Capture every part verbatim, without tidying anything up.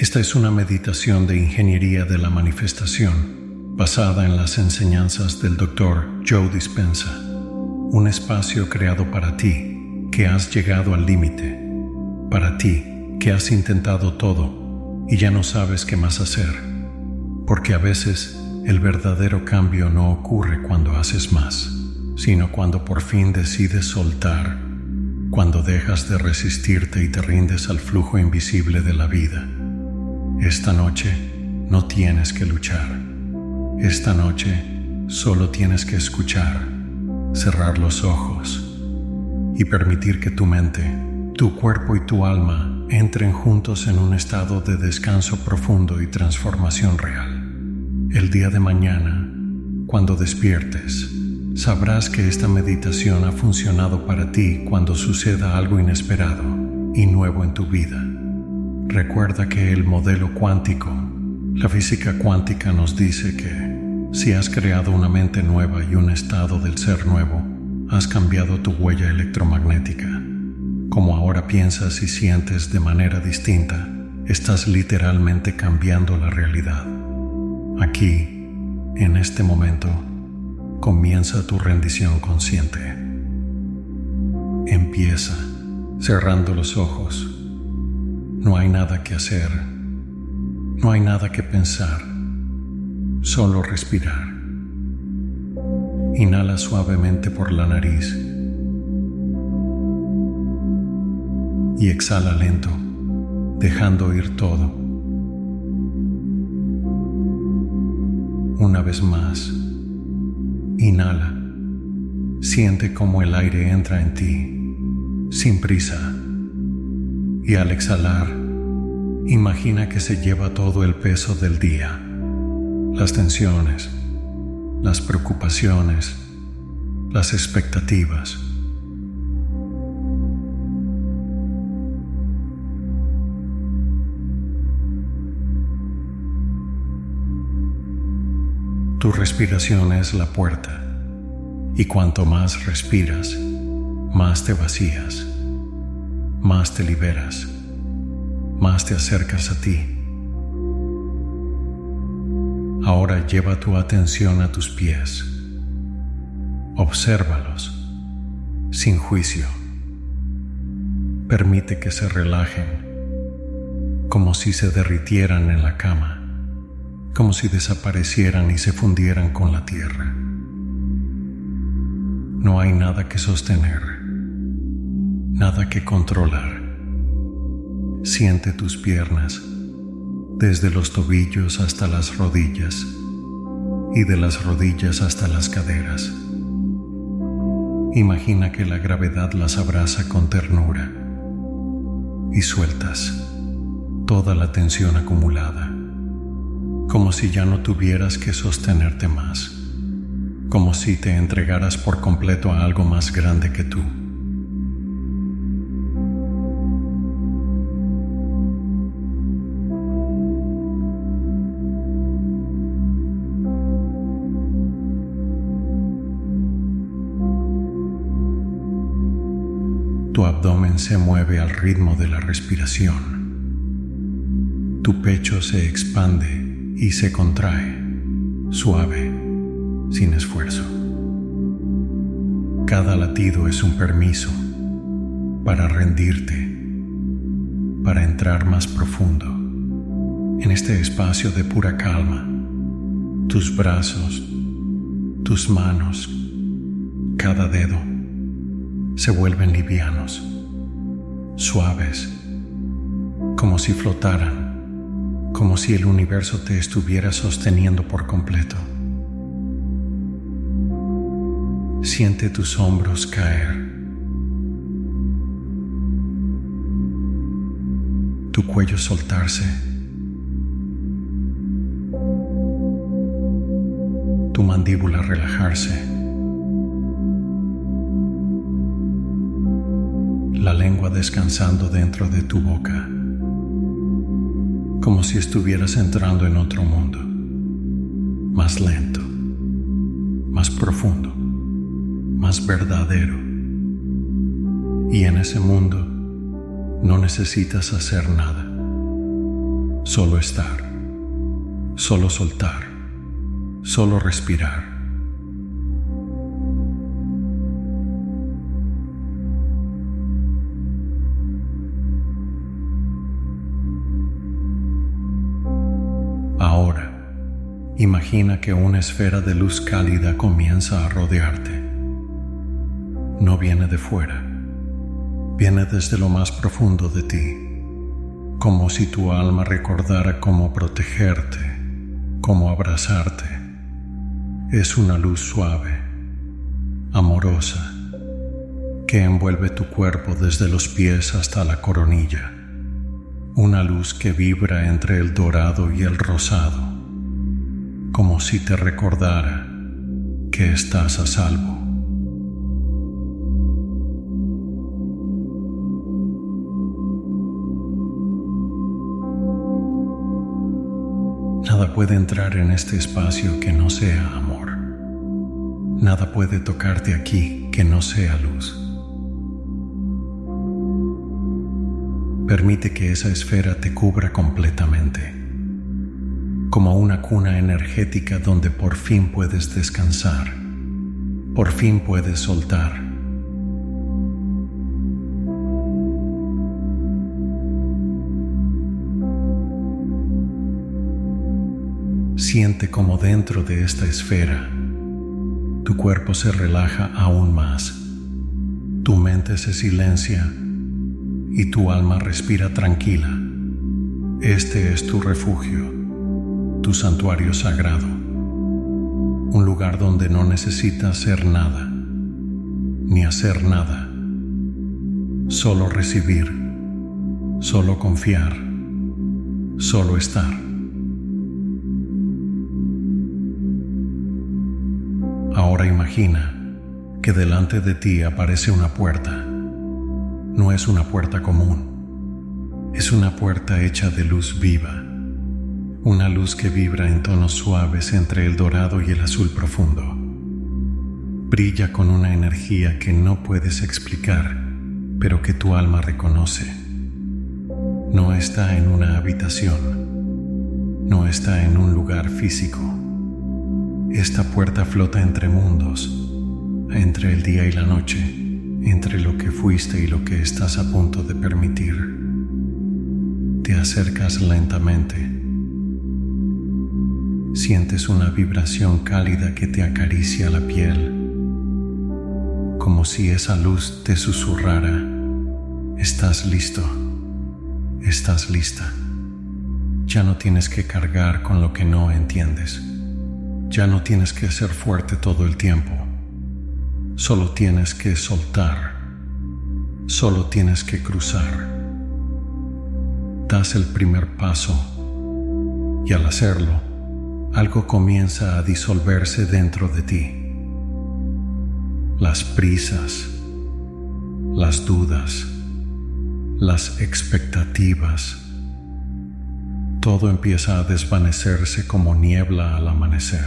Esta es una meditación de ingeniería de la manifestación basada en las enseñanzas del doctor Joe Dispenza. Un espacio creado para ti que has llegado al límite, para ti que has intentado todo y ya no sabes qué más hacer, porque a veces el verdadero cambio no ocurre cuando haces más, sino cuando por fin decides soltar, cuando dejas de resistirte y te rindes al flujo invisible de la vida. Esta noche no tienes que luchar. Esta noche solo tienes que escuchar, cerrar los ojos y permitir que tu mente, tu cuerpo y tu alma entren juntos en un estado de descanso profundo y transformación real. El día de mañana, cuando despiertes, sabrás que esta meditación ha funcionado para ti cuando suceda algo inesperado y nuevo en tu vida. Recuerda que el modelo cuántico, la física cuántica nos dice que si has creado una mente nueva y un estado del ser nuevo, has cambiado tu huella electromagnética. Como ahora piensas y sientes de manera distinta, estás literalmente cambiando la realidad. Aquí, en este momento, comienza tu rendición consciente. Empieza cerrando los ojos. No hay nada que hacer, no hay nada que pensar, solo respirar. Inhala suavemente por la nariz y exhala lento, dejando ir todo. Una vez más, inhala, siente cómo el aire entra en ti, sin prisa. Y al exhalar, imagina que se lleva todo el peso del día, las tensiones, las preocupaciones, las expectativas. Tu respiración es la puerta, y cuanto más respiras, más te vacías. Más te liberas, más te acercas a ti. Ahora lleva tu atención a tus pies. Obsérvalos, sin juicio. Permite que se relajen, como si se derritieran en la cama, como si desaparecieran y se fundieran con la tierra. No hay nada que sostener. Nada que controlar. Siente tus piernas, desde los tobillos hasta las rodillas, y de las rodillas hasta las caderas. Imagina que la gravedad las abraza con ternura, y sueltas toda la tensión acumulada, como si ya no tuvieras que sostenerte más, como si te entregaras por completo a algo más grande que tú. Tu abdomen se mueve al ritmo de la respiración. Tu pecho se expande y se contrae, suave, sin esfuerzo. Cada latido es un permiso para rendirte, para entrar más profundo en este espacio de pura calma. Tus brazos, tus manos, cada dedo se vuelven livianos, suaves, como si flotaran, como si el universo te estuviera sosteniendo por completo. Siente tus hombros caer, tu cuello soltarse, tu mandíbula relajarse, la lengua descansando dentro de tu boca, como si estuvieras entrando en otro mundo, más lento, más profundo, más verdadero. Y en ese mundo no necesitas hacer nada, solo estar, solo soltar, solo respirar. Ahora, imagina que una esfera de luz cálida comienza a rodearte. No viene de fuera, viene desde lo más profundo de ti, como si tu alma recordara cómo protegerte, cómo abrazarte. Es una luz suave, amorosa, que envuelve tu cuerpo desde los pies hasta la coronilla. Una luz que vibra entre el dorado y el rosado, como si te recordara que estás a salvo. Nada puede entrar en este espacio que no sea amor. Nada puede tocarte aquí que no sea luz. Permite que esa esfera te cubra completamente, como una cuna energética donde por fin puedes descansar, por fin puedes soltar. Siente como dentro de esta esfera tu cuerpo se relaja aún más, tu mente se silencia y tu alma respira tranquila. Este es tu refugio, tu santuario sagrado, un lugar donde no necesitas ser nada, ni hacer nada, solo recibir, solo confiar, solo estar. Ahora imagina que delante de ti aparece una puerta. No es una puerta común, es una puerta hecha de luz viva, una luz que vibra en tonos suaves entre el dorado y el azul profundo. Brilla con una energía que no puedes explicar, pero que tu alma reconoce. No está en una habitación, no está en un lugar físico. Esta puerta flota entre mundos, entre el día y la noche, entre lo que fuiste y lo que estás a punto de permitir. Te acercas lentamente. Sientes una vibración cálida que te acaricia la piel, como si esa luz te susurrara: estás listo, estás lista. Ya no tienes que cargar con lo que no entiendes. Ya no tienes que ser fuerte todo el tiempo. Solo tienes que soltar. Solo tienes que cruzar. Das el primer paso y al hacerlo, algo comienza a disolverse dentro de ti. Las prisas, las dudas, las expectativas. Todo empieza a desvanecerse como niebla al amanecer.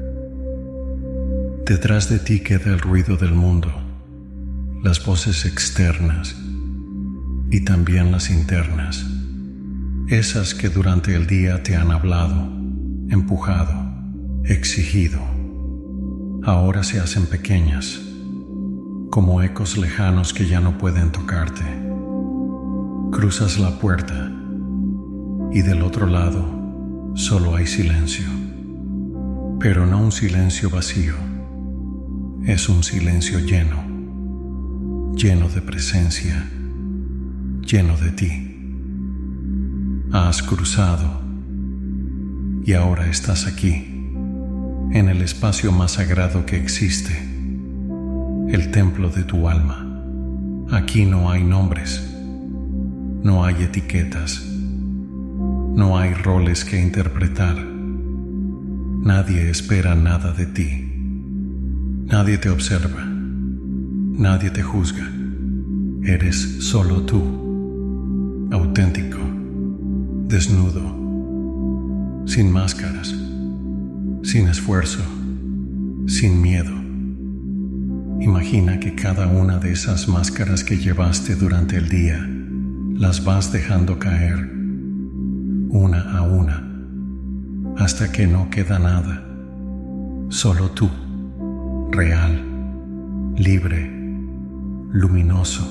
Detrás de ti queda el ruido del mundo, las voces externas y también las internas, esas que durante el día te han hablado, empujado, exigido. Ahora se hacen pequeñas, como ecos lejanos que ya no pueden tocarte. Cruzas la puerta y del otro lado solo hay silencio, pero no un silencio vacío, es un silencio lleno, lleno de presencia, lleno de ti. Has cruzado y ahora estás aquí, en el espacio más sagrado que existe, el templo de tu alma. Aquí no hay nombres, no hay etiquetas, no hay roles que interpretar. Nadie espera nada de ti. Nadie te observa. Nadie te juzga. Eres solo tú, auténtico, desnudo, sin máscaras, sin esfuerzo, sin miedo. Imagina que cada una de esas máscaras que llevaste durante el día las vas dejando caer, una a una, hasta que no queda nada, solo tú, real, libre, luminoso.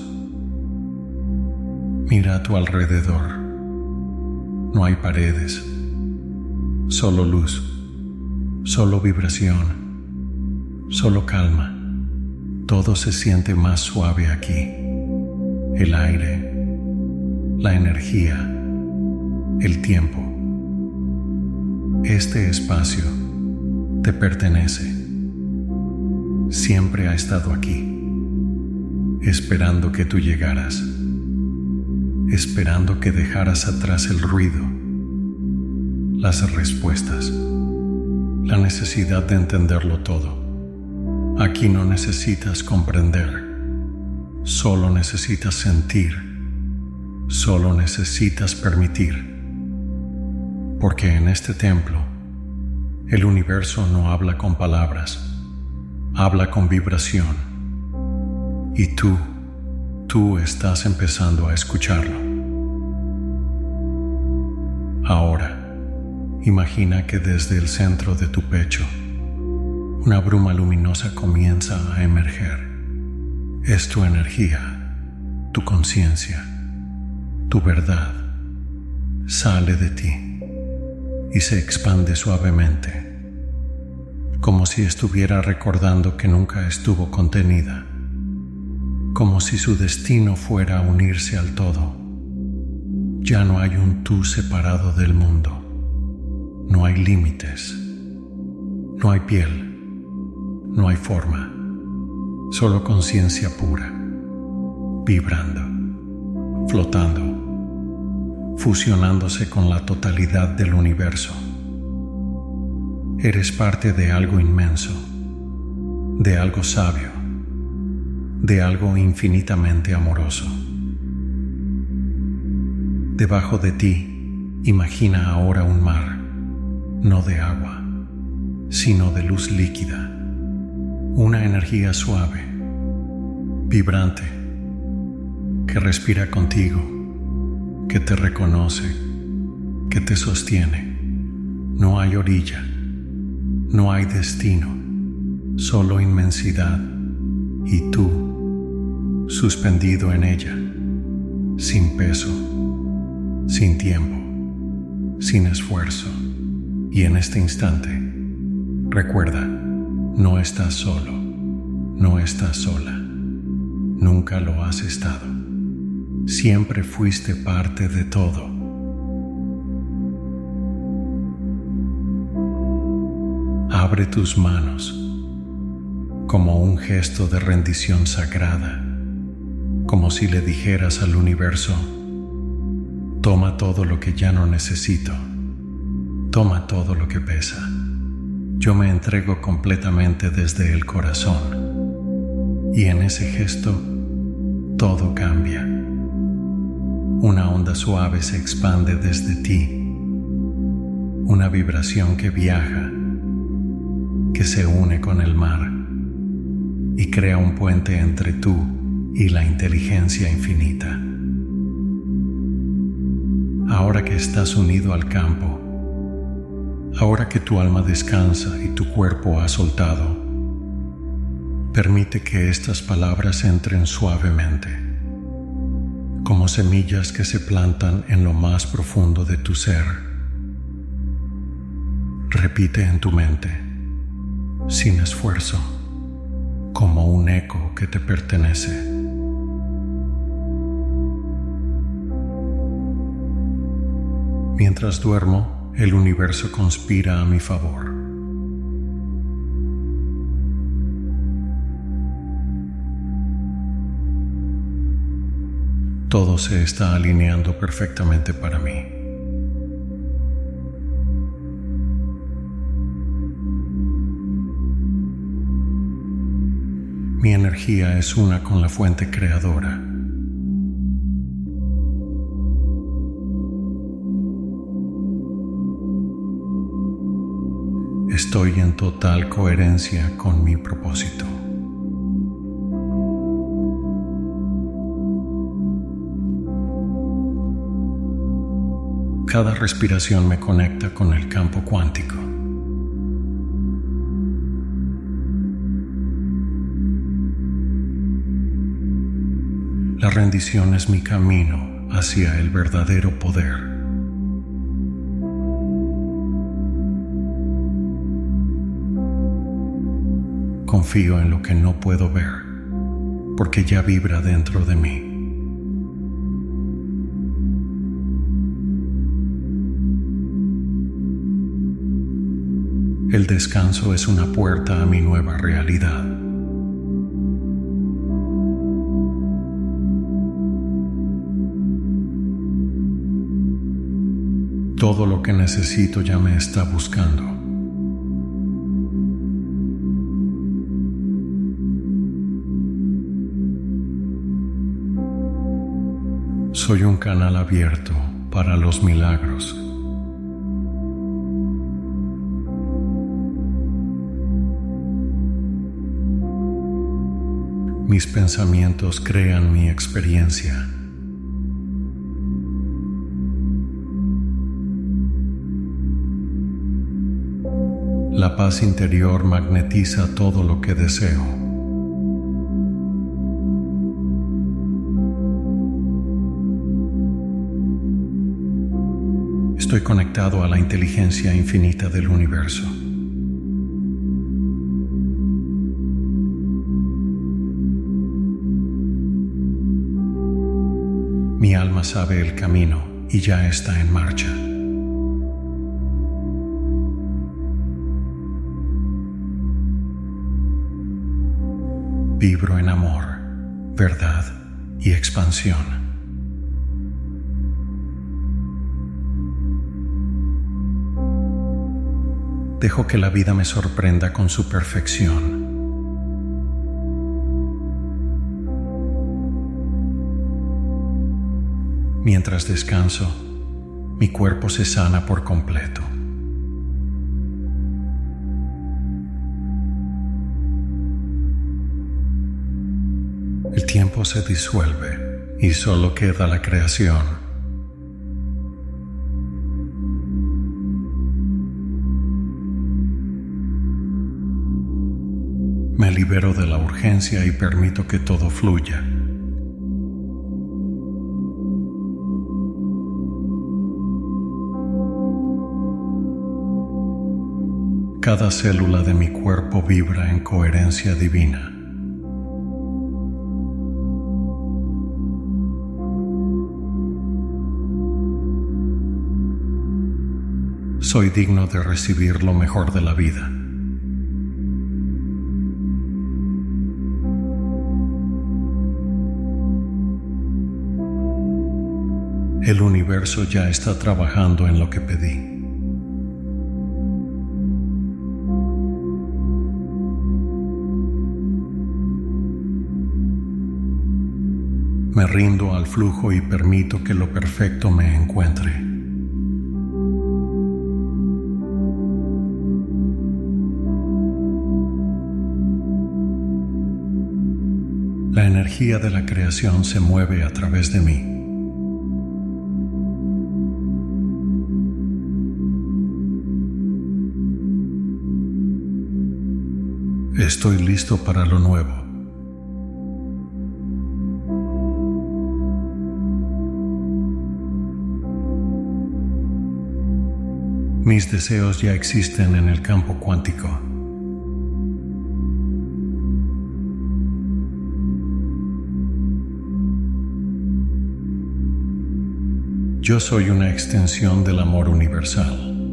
Mira a tu alrededor. No hay paredes, solo luz, solo vibración, solo calma. Todo se siente más suave aquí. El aire, la energía, el tiempo. Este espacio te pertenece. Siempre ha estado aquí, esperando que tú llegaras, esperando que dejaras atrás el ruido, las respuestas, la necesidad de entenderlo todo. Aquí no necesitas comprender, solo necesitas sentir, solo necesitas permitir. Porque en este templo, el universo no habla con palabras, habla con vibración. Y tú, tú estás empezando a escucharlo. Ahora, imagina que desde el centro de tu pecho, una bruma luminosa comienza a emerger. Es tu energía, tu conciencia, tu verdad. Sale de ti y se expande suavemente, como si estuviera recordando que nunca estuvo contenida, como si su destino fuera unirse al todo. Ya no hay un tú separado del mundo, no hay límites, no hay piel, no hay forma, solo conciencia pura, vibrando, flotando, fusionándose con la totalidad del universo. Eres parte de algo inmenso, de algo sabio, de algo infinitamente amoroso. Debajo de ti, imagina ahora un mar, no de agua, sino de luz líquida. Una energía suave, vibrante, que respira contigo, que te reconoce, que te sostiene. No hay orilla, no hay destino, solo inmensidad y tú, suspendido en ella, sin peso, sin tiempo, sin esfuerzo. Y en este instante, recuerda, no estás solo, no estás sola, nunca lo has estado. Siempre fuiste parte de todo. Abre tus manos como un gesto de rendición sagrada, como si le dijeras al universo: toma todo lo que ya no necesito, toma todo lo que pesa. Yo me entrego completamente desde el corazón. Y en ese gesto, todo cambia. Una onda suave se expande desde ti. Una vibración que viaja, que se une con el mar y crea un puente entre tú y la inteligencia infinita. Ahora que estás unido al campo, ahora que tu alma descansa y tu cuerpo ha soltado, permite que estas palabras entren suavemente, como semillas que se plantan en lo más profundo de tu ser. Repite en tu mente, sin esfuerzo, como un eco que te pertenece. Mientras duermo, el universo conspira a mi favor. Todo se está alineando perfectamente para mí. Mi energía es una con la fuente creadora. Estoy en total coherencia con mi propósito. Cada respiración me conecta con el campo cuántico. La rendición es mi camino hacia el verdadero poder. Confío en lo que no puedo ver, porque ya vibra dentro de mí. El descanso es una puerta a mi nueva realidad. Todo lo que necesito ya me está buscando. Soy un canal abierto para los milagros. Mis pensamientos crean mi experiencia. La paz interior magnetiza todo lo que deseo. Estoy conectado a la inteligencia infinita del universo. Mi alma sabe el camino y ya está en marcha. Vibro en amor, verdad y expansión. Dejo que la vida me sorprenda con su perfección. Mientras descanso, mi cuerpo se sana por completo. El tiempo se disuelve y solo queda la creación. Me libero de la urgencia y permito que todo fluya. Cada célula de mi cuerpo vibra en coherencia divina. Soy digno de recibir lo mejor de la vida. El universo ya está trabajando en lo que pedí. Me rindo al flujo y permito que lo perfecto me encuentre. La energía de la creación se mueve a través de mí. Estoy listo para lo nuevo. Mis deseos ya existen en el campo cuántico. Yo soy una extensión del amor universal.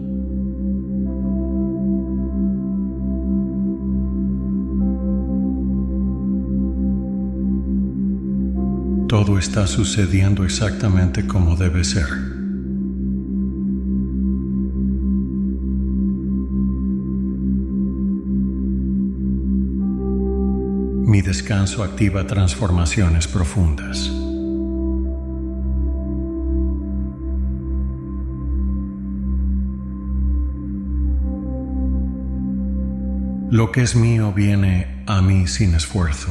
Todo está sucediendo exactamente como debe ser. Mi descanso activa transformaciones profundas. Lo que es mío viene a mí sin esfuerzo.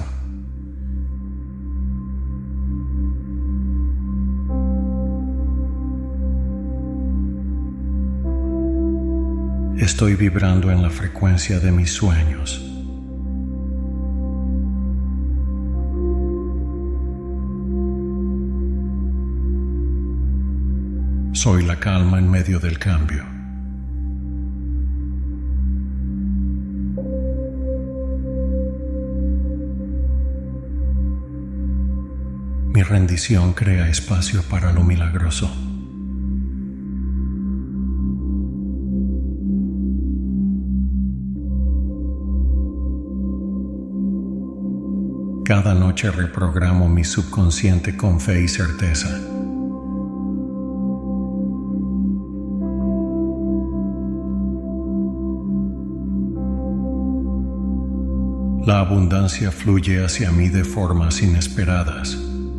Estoy vibrando en la frecuencia de mis sueños. Soy la calma en medio del cambio. Mi rendición crea espacio para lo milagroso. Cada noche reprogramo mi subconsciente con fe y certeza. La abundancia fluye hacia mí de formas inesperadas.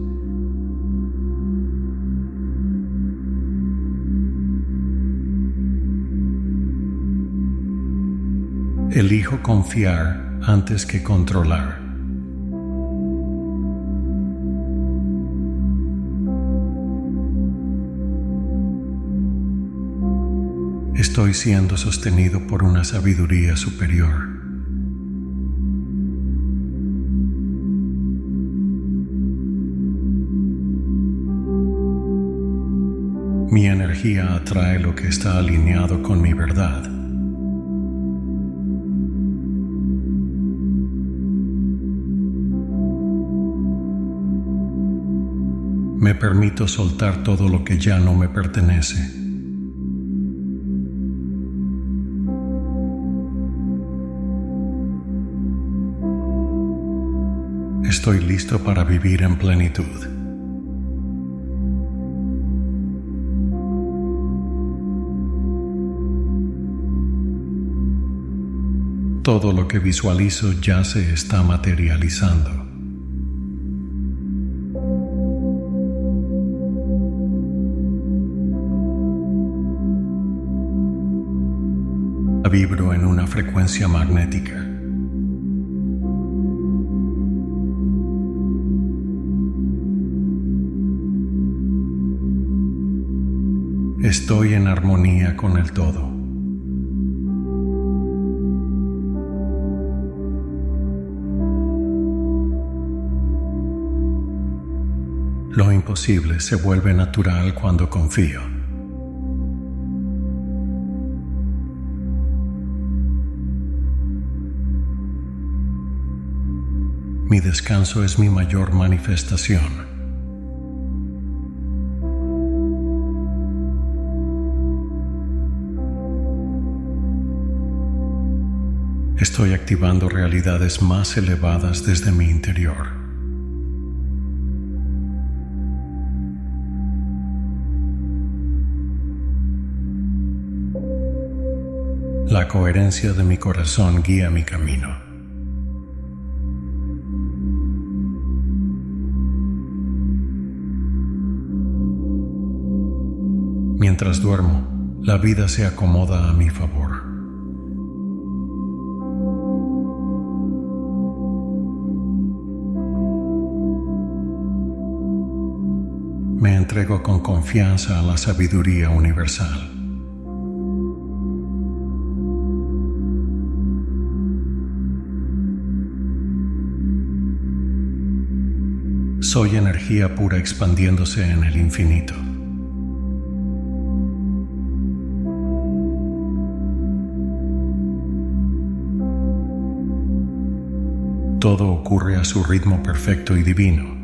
Elijo confiar antes que controlar. Estoy siendo sostenido por una sabiduría superior. Mi energía atrae lo que está alineado con mi verdad. Me permito soltar todo lo que ya no me pertenece. Estoy listo para vivir en plenitud. Todo lo que visualizo ya se está materializando. Vibro en una frecuencia magnética. Estoy en armonía con el todo. Lo imposible se vuelve natural cuando confío. Mi descanso es mi mayor manifestación. Estoy activando realidades más elevadas desde mi interior. La coherencia de mi corazón guía mi camino. Mientras duermo, la vida se acomoda a mi favor. Me entrego con confianza a la sabiduría universal. Soy energía pura expandiéndose en el infinito. Todo ocurre a su ritmo perfecto y divino.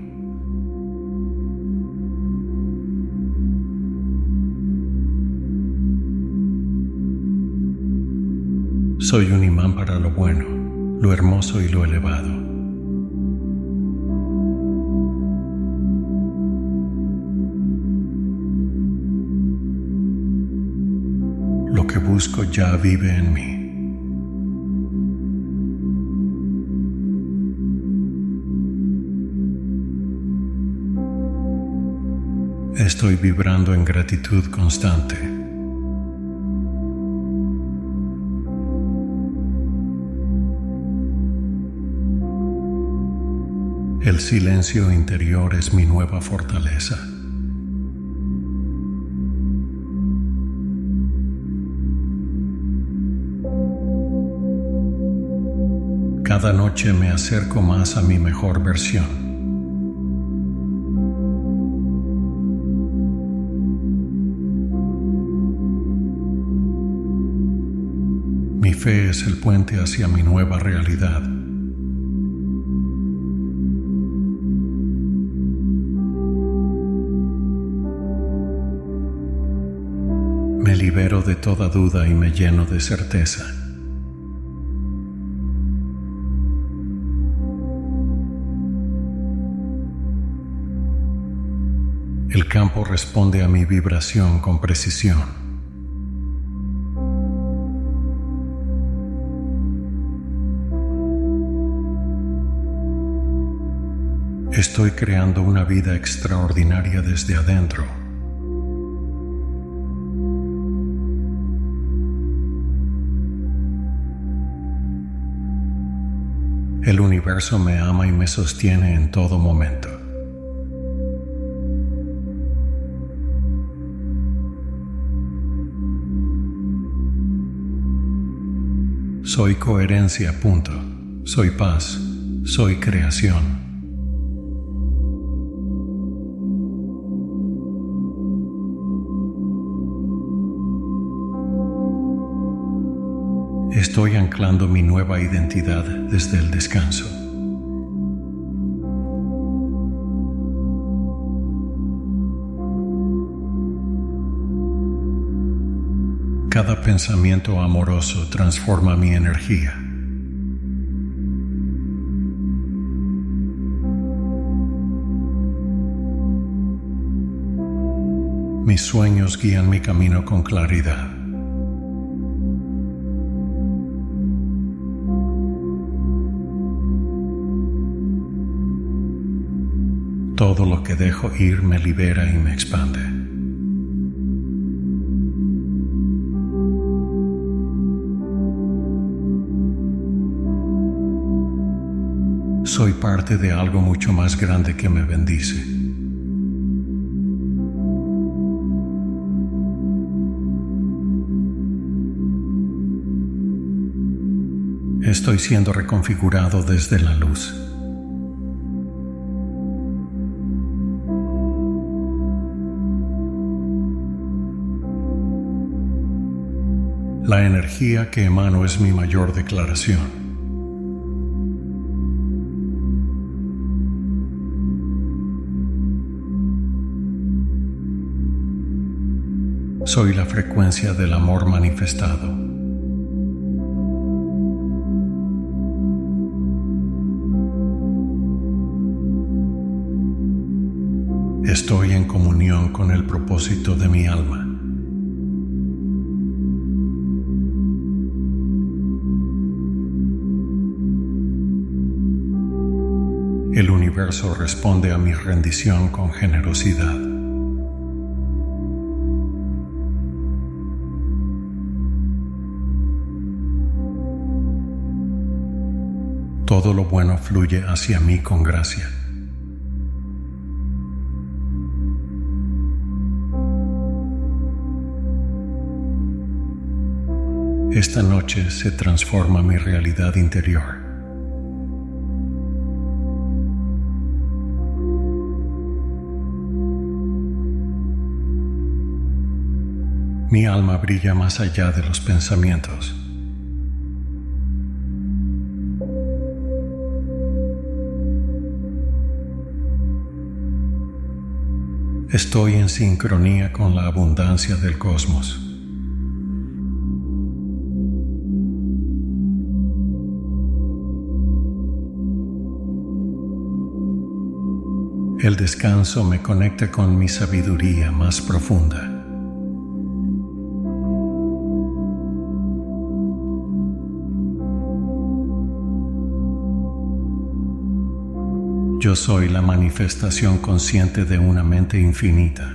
Soy un imán para lo bueno, lo hermoso y lo elevado. Lo que busco ya vive en mí. Estoy vibrando en gratitud constante. El silencio interior es mi nueva fortaleza. Cada noche me acerco más a mi mejor versión. Mi fe es el puente hacia mi nueva realidad. Me libero de toda duda y me lleno de certeza. El campo responde a mi vibración con precisión. Estoy creando una vida extraordinaria desde adentro. El universo me ama y me sostiene en todo momento. Soy coherencia, punto. Soy paz. Soy creación. Estoy anclando mi nueva identidad desde el descanso. Cada pensamiento amoroso transforma mi energía. Mis sueños guían mi camino con claridad. Todo lo que dejo ir me libera y me expande. Soy parte de algo mucho más grande que me bendice. Estoy siendo reconfigurado desde la luz. La energía que emano es mi mayor declaración. Soy la frecuencia del amor manifestado. Estoy en comunión con el propósito de mi alma. El universo responde a mi rendición con generosidad. Todo lo bueno fluye hacia mí con gracia. Esta noche se transforma mi realidad interior. Mi alma brilla más allá de los pensamientos. Estoy en sincronía con la abundancia del cosmos. El descanso me conecta con mi sabiduría más profunda. Yo soy la manifestación consciente de una mente infinita.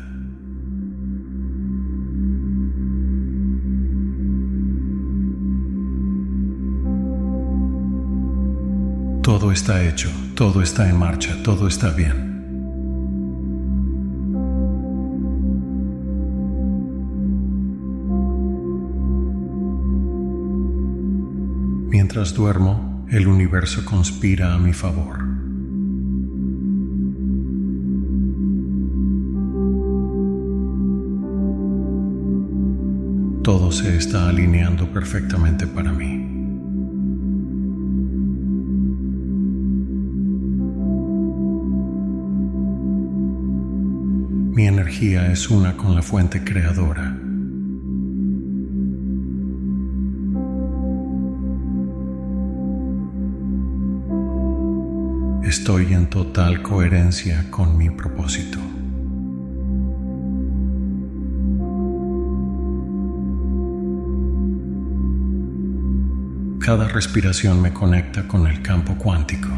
Todo está hecho, todo está en marcha, todo está bien. Mientras duermo, el universo conspira a mi favor. Todo se está alineando perfectamente para mí. Mi energía es una con la fuente creadora. Estoy en total coherencia con mi propósito. Cada respiración me conecta con el campo cuántico.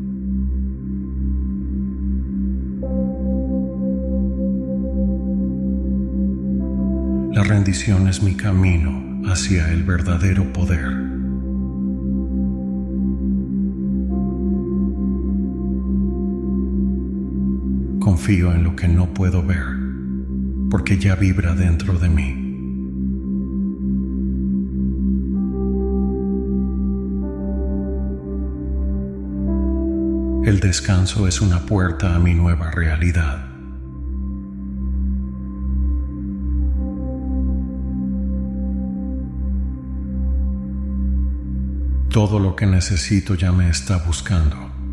La rendición es mi camino hacia el verdadero poder. Confío en lo que no puedo ver, porque ya vibra dentro de mí. El descanso es una puerta a mi nueva realidad. Todo lo que necesito ya me está buscando.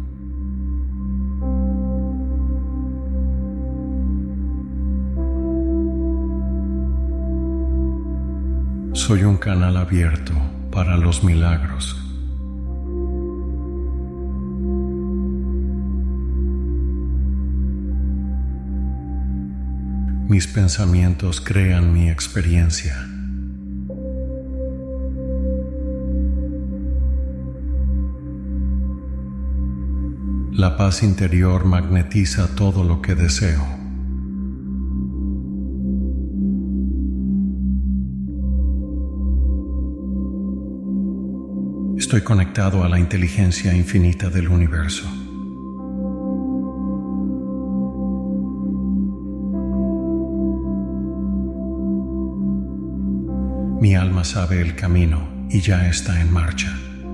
Soy un canal abierto para los milagros. Mis pensamientos crean mi experiencia. La paz interior magnetiza todo lo que deseo. Estoy conectado a la inteligencia infinita del universo. Mi alma sabe el camino y ya está en marcha.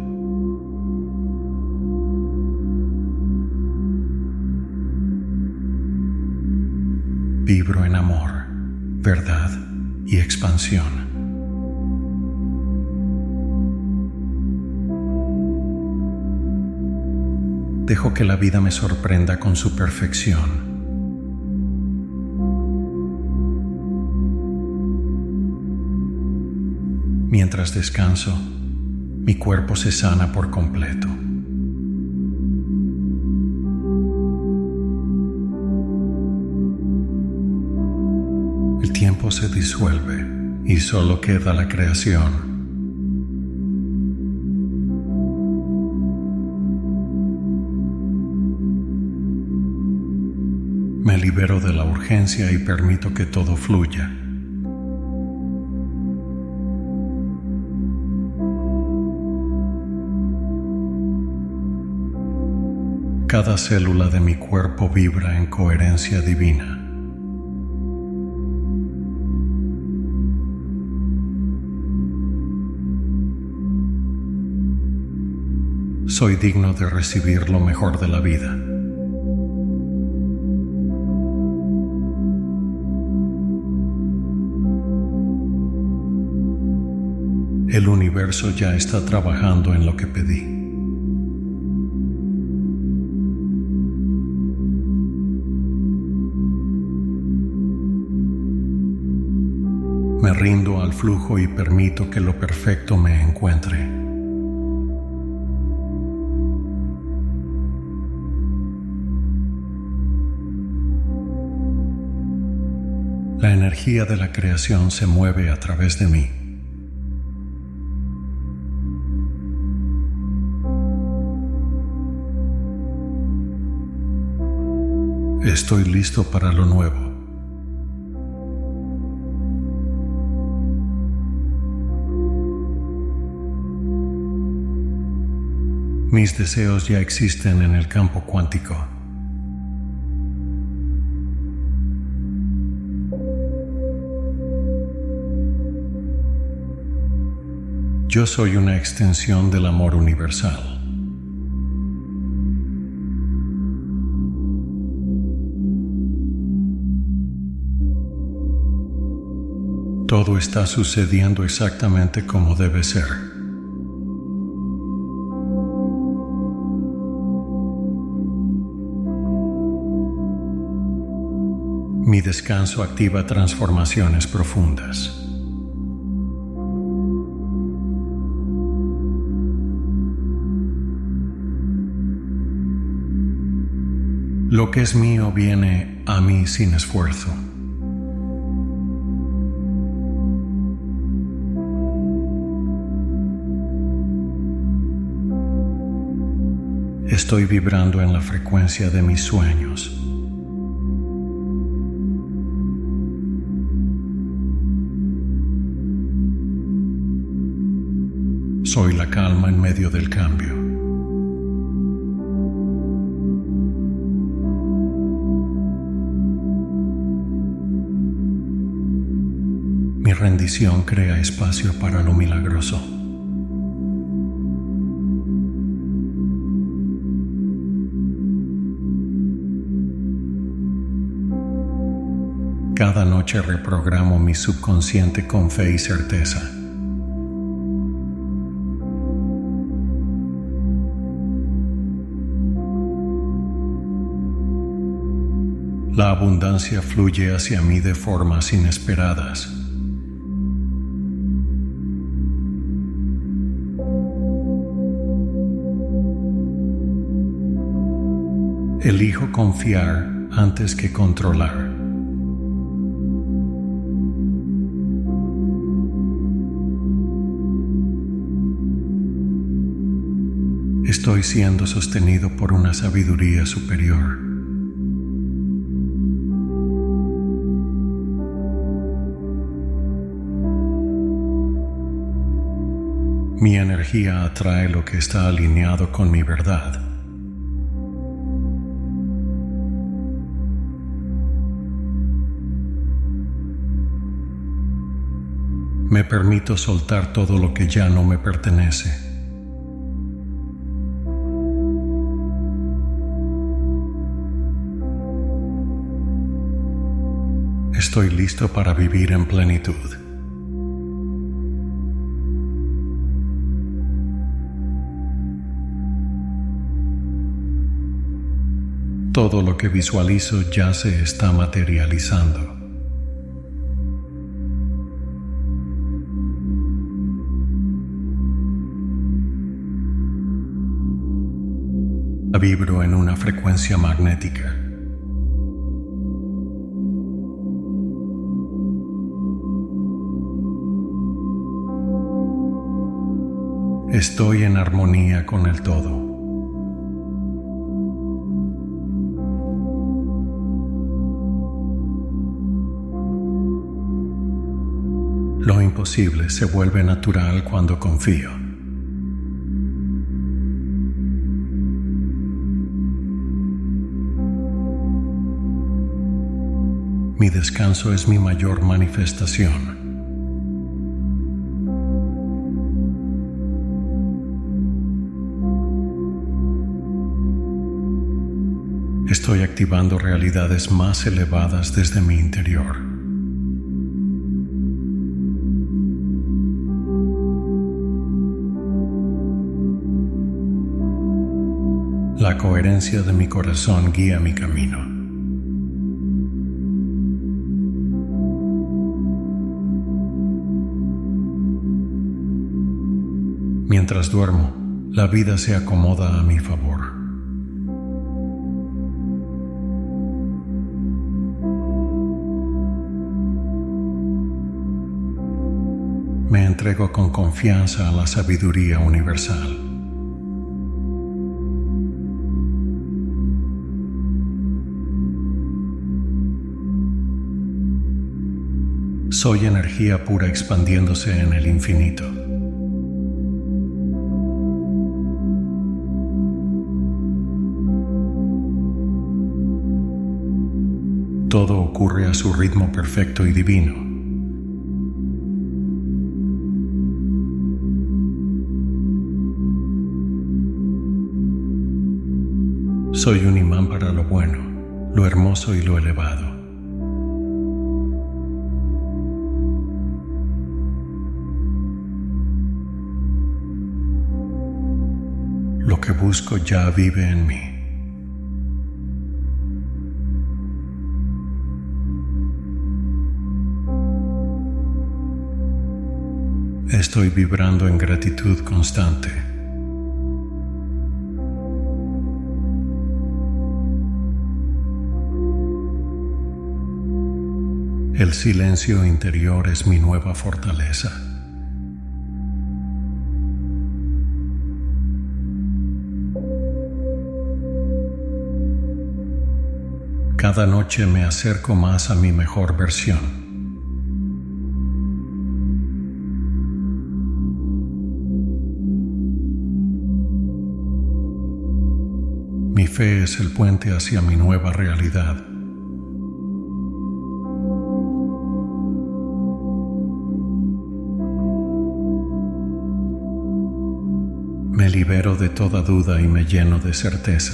Vibro en amor, verdad y expansión. Dejo que la vida me sorprenda con su perfección. Mientras descanso, mi cuerpo se sana por completo. El tiempo se disuelve y solo queda la creación. Me libero de la urgencia y permito que todo fluya. Cada célula de mi cuerpo vibra en coherencia divina. Soy digno de recibir lo mejor de la vida. El universo ya está trabajando en lo que pedí. Me rindo al flujo y permito que lo perfecto me encuentre. La energía de la creación se mueve a través de mí. Estoy listo para lo nuevo. Mis deseos ya existen en el campo cuántico. Yo soy una extensión del amor universal. Todo está sucediendo exactamente como debe ser. Mi descanso activa transformaciones profundas. Lo que es mío viene a mí sin esfuerzo. Estoy vibrando en la frecuencia de mis sueños. Soy la calma en medio del cambio. Mi rendición crea espacio para lo milagroso. Cada noche reprogramo mi subconsciente con fe y certeza. La abundancia fluye hacia mí de formas inesperadas. Elijo confiar antes que controlar. Estoy siendo sostenido por una sabiduría superior. Mi energía atrae lo que está alineado con mi verdad. Me permito soltar todo lo que ya no me pertenece. Estoy listo para vivir en plenitud. Todo lo que visualizo ya se está materializando. Vibro en una frecuencia magnética. Estoy en armonía con el todo. Lo imposible se vuelve natural cuando confío. Mi descanso es mi mayor manifestación. Estoy activando realidades más elevadas desde mi interior. La coherencia de mi corazón guía mi camino. Mientras duermo, la vida se acomoda a mi favor. Me entrego con confianza a la sabiduría universal. Soy energía pura expandiéndose en el infinito. Todo ocurre a su ritmo perfecto y divino. Soy un imán para lo bueno, lo hermoso y lo elevado. Lo que busco ya vive en mí. Estoy vibrando en gratitud constante. El silencio interior es mi nueva fortaleza. Cada noche me acerco más a mi mejor versión. Mi fe es el puente hacia mi nueva realidad. Me libero de toda duda y me lleno de certeza.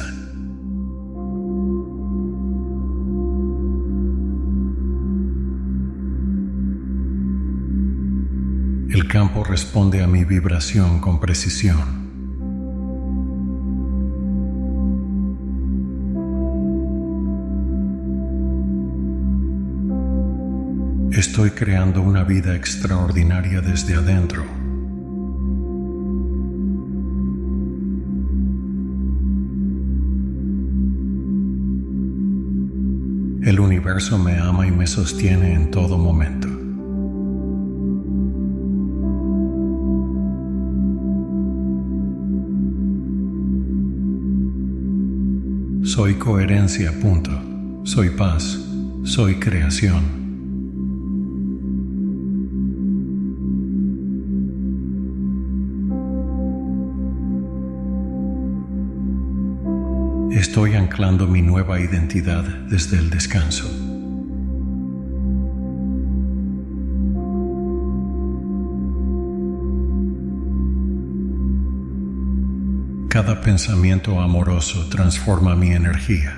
El campo responde a mi vibración con precisión. Estoy creando una vida extraordinaria desde adentro. El universo me ama y me sostiene en todo momento. Soy coherencia, punto. Soy paz. Soy creación. Estoy anclando mi nueva identidad desde el descanso. Cada pensamiento amoroso transforma mi energía.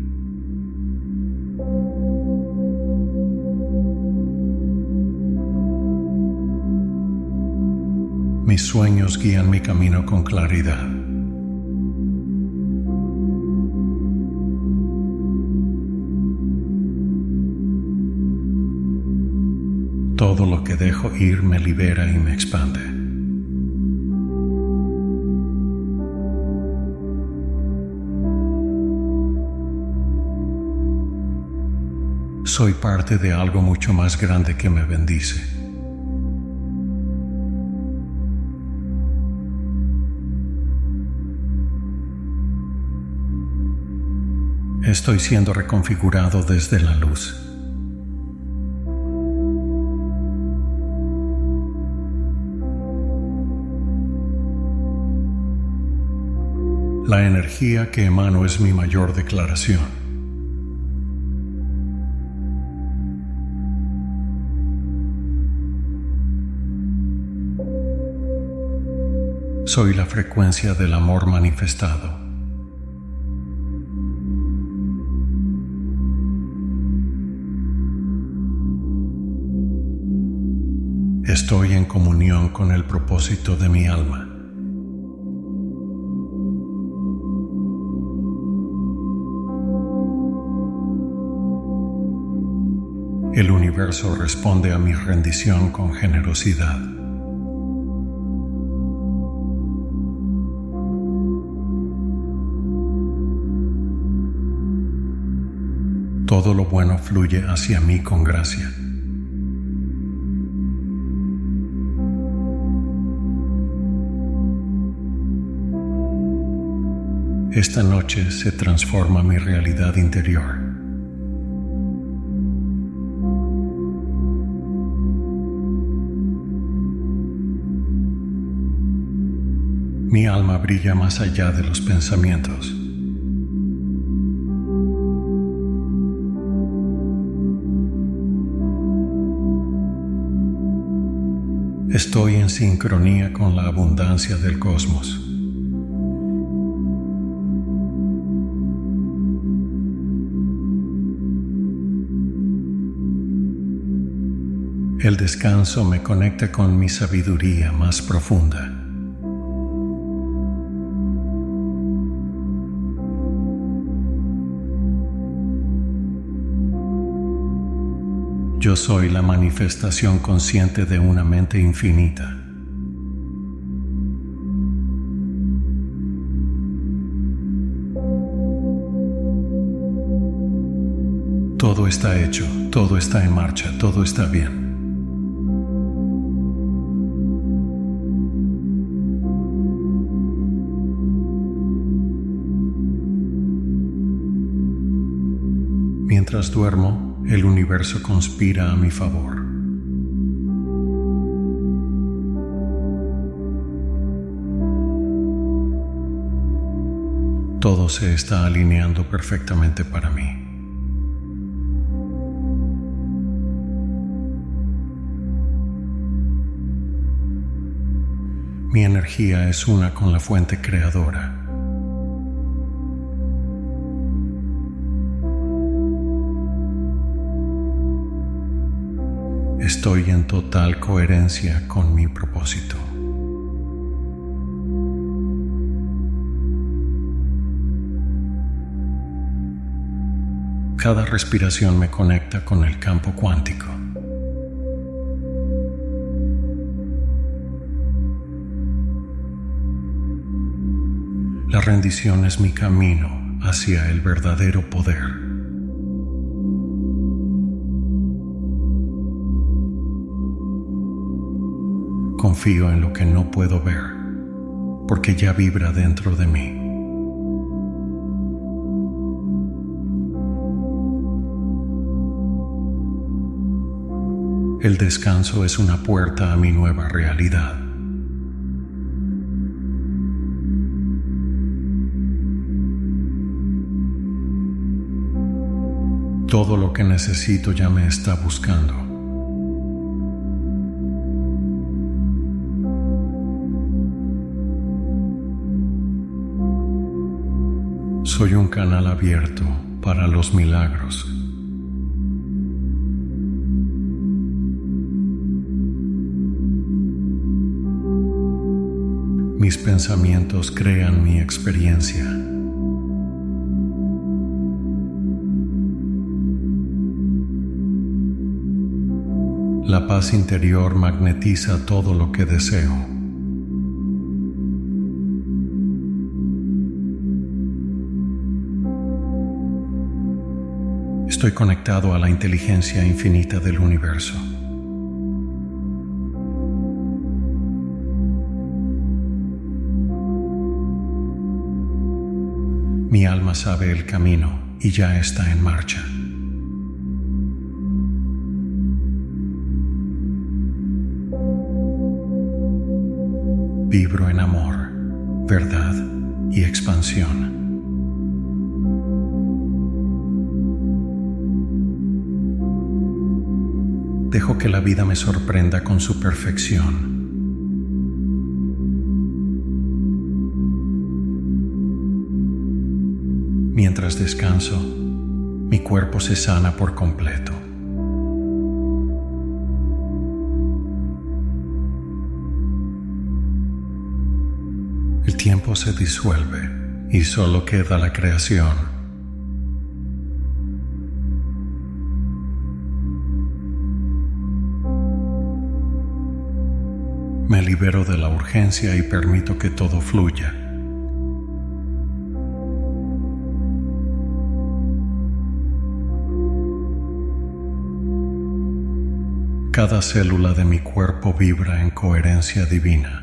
Mis sueños guían mi camino con claridad. Todo lo que dejo ir me libera y me expande. Soy parte de algo mucho más grande que me bendice. Estoy siendo reconfigurado desde la luz. La energía que emano es mi mayor declaración. Soy la frecuencia del amor manifestado. Estoy en comunión con el propósito de mi alma. El universo responde a mi rendición con generosidad. Todo lo bueno fluye hacia mí con gracia. Esta noche se transforma mi realidad interior. Mi alma brilla más allá de los pensamientos. Estoy en sincronía con la abundancia del cosmos. El descanso me conecta con mi sabiduría más profunda. soy la manifestación consciente de una mente infinita. Todo está hecho, todo está en marcha, todo está bien. Mientras duermo, el universo conspira a mi favor. Todo se está alineando perfectamente para mí. Mi energía es una con la fuente creadora. Estoy en total coherencia con mi propósito. Cada respiración me conecta con el campo cuántico. La rendición es mi camino hacia el verdadero poder. Confío en lo que no puedo ver, porque ya vibra dentro de mí. El descanso es una puerta a mi nueva realidad. Todo lo que necesito ya me está buscando. Soy un canal abierto para los milagros. Mis pensamientos crean mi experiencia. La paz interior magnetiza todo lo que deseo. Estoy conectado a la inteligencia infinita del universo. Mi alma sabe el camino y ya está en marcha. Vibro en amor, verdad y expansión. Dejo que la vida me sorprenda con su perfección. Mientras descanso, mi cuerpo se sana por completo. El tiempo se disuelve y solo queda la creación. Me libero de la urgencia y permito que todo fluya. Cada célula de mi cuerpo vibra en coherencia divina.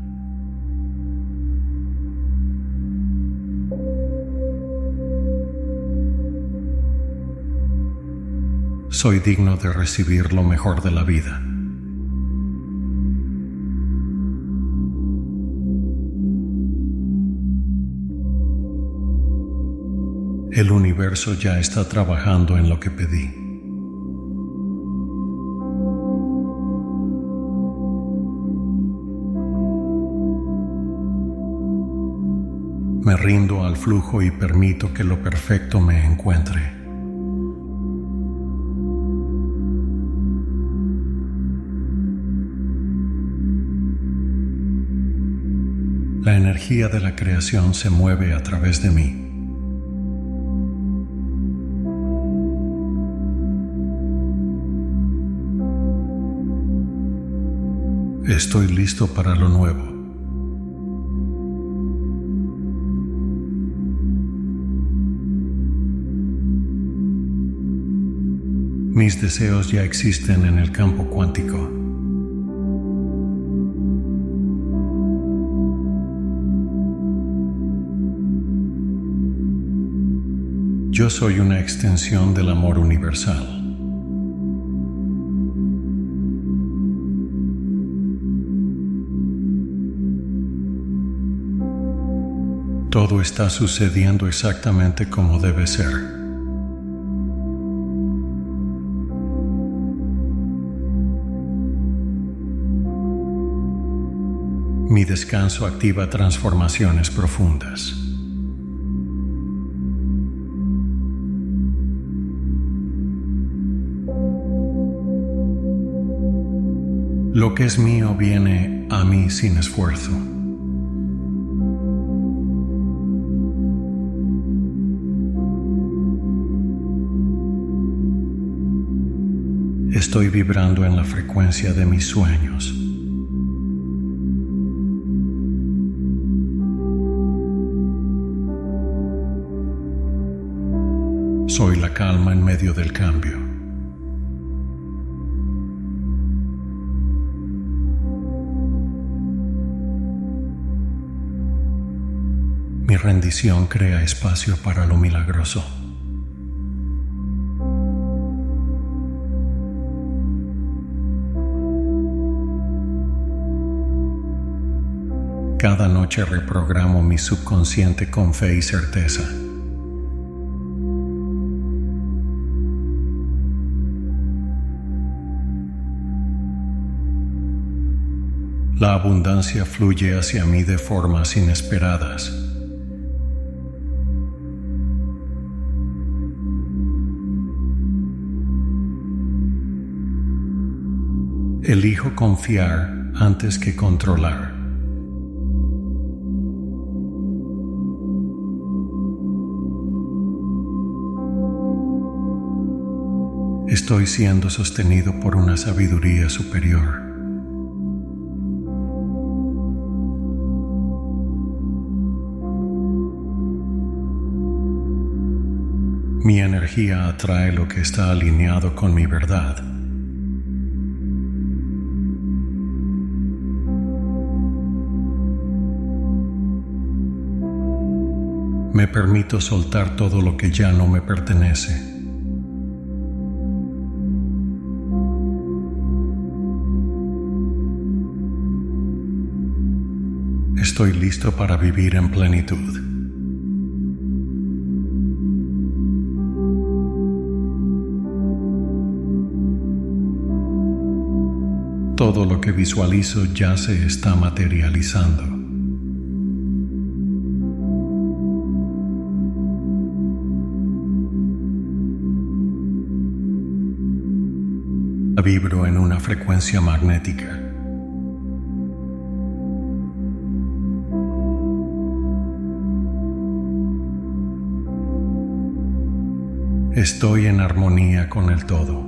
Soy digno de recibir lo mejor de la vida. El universo ya está trabajando en lo que pedí. Me rindo al flujo y permito que lo perfecto me encuentre. La energía de la creación se mueve a través de mí. Estoy listo para lo nuevo. Mis deseos ya existen en el campo cuántico. Yo soy una extensión del amor universal. Todo está sucediendo exactamente como debe ser. Mi descanso activa transformaciones profundas. Lo que es mío viene a mí sin esfuerzo. Estoy vibrando en la frecuencia de mis sueños. Soy la calma en medio del cambio. Mi rendición crea espacio para lo milagroso. Cada noche reprogramo mi subconsciente con fe y certeza. La abundancia fluye hacia mí de formas inesperadas. Elijo confiar antes que controlar. Estoy siendo sostenido por una sabiduría superior. Mi energía atrae lo que está alineado con mi verdad. Me permito soltar todo lo que ya no me pertenece. Estoy listo para vivir en plenitud. Todo lo que visualizo ya se está materializando. Vibro en una frecuencia magnética. Estoy en armonía con el todo.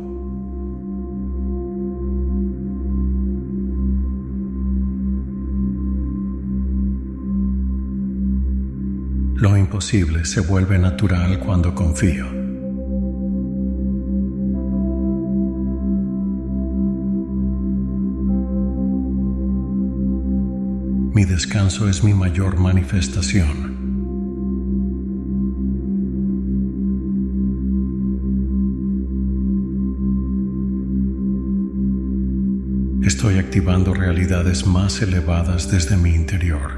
Lo imposible se vuelve natural cuando confío. Mi descanso es mi mayor manifestación. Estoy activando realidades más elevadas desde mi interior.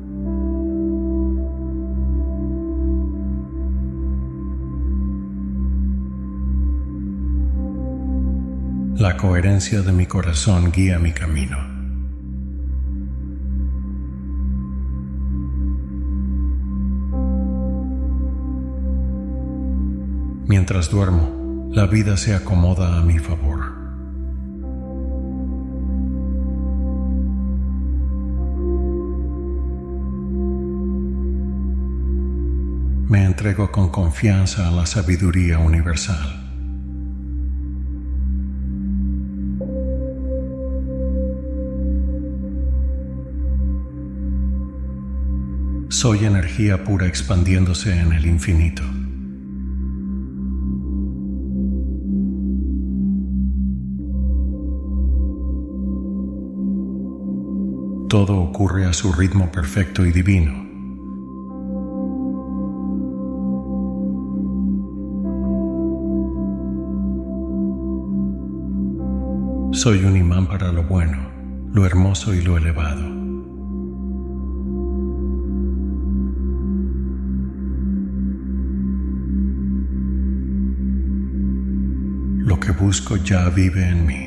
La coherencia de mi corazón guía mi camino. Mientras duermo, la vida se acomoda a mi favor. Me entrego con confianza a la sabiduría universal. Soy energía pura expandiéndose en el infinito. Todo ocurre a su ritmo perfecto y divino. Soy un imán para lo bueno, lo hermoso y lo elevado. Lo que busco ya vive en mí.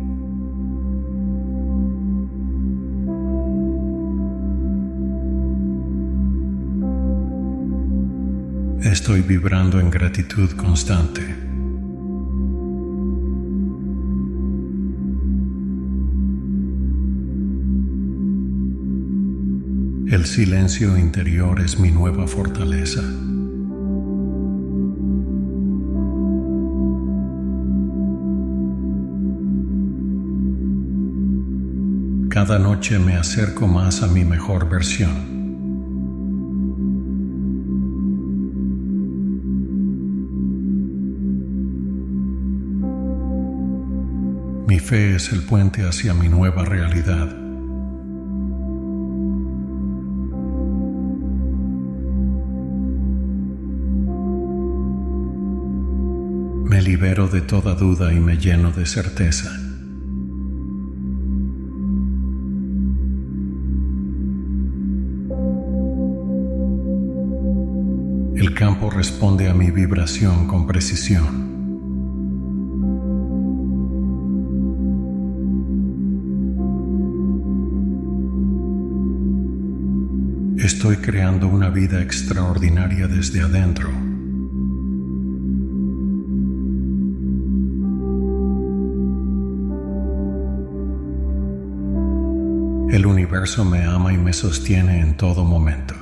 Estoy vibrando en gratitud constante. El silencio interior es mi nueva fortaleza. Cada noche me acerco más a mi mejor versión. Mi fe es el puente hacia mi nueva realidad. Me libero de toda duda y me lleno de certeza. El campo responde a mi vibración con precisión. Estoy creando una vida extraordinaria desde adentro. El universo me ama y me sostiene en todo momento.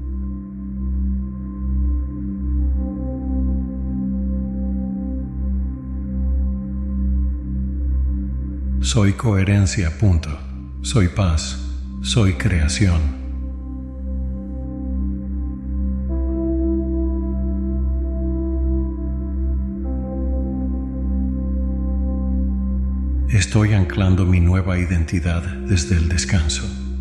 Soy coherencia, punto. Soy paz. Soy creación. Estoy anclando mi nueva identidad desde el descanso.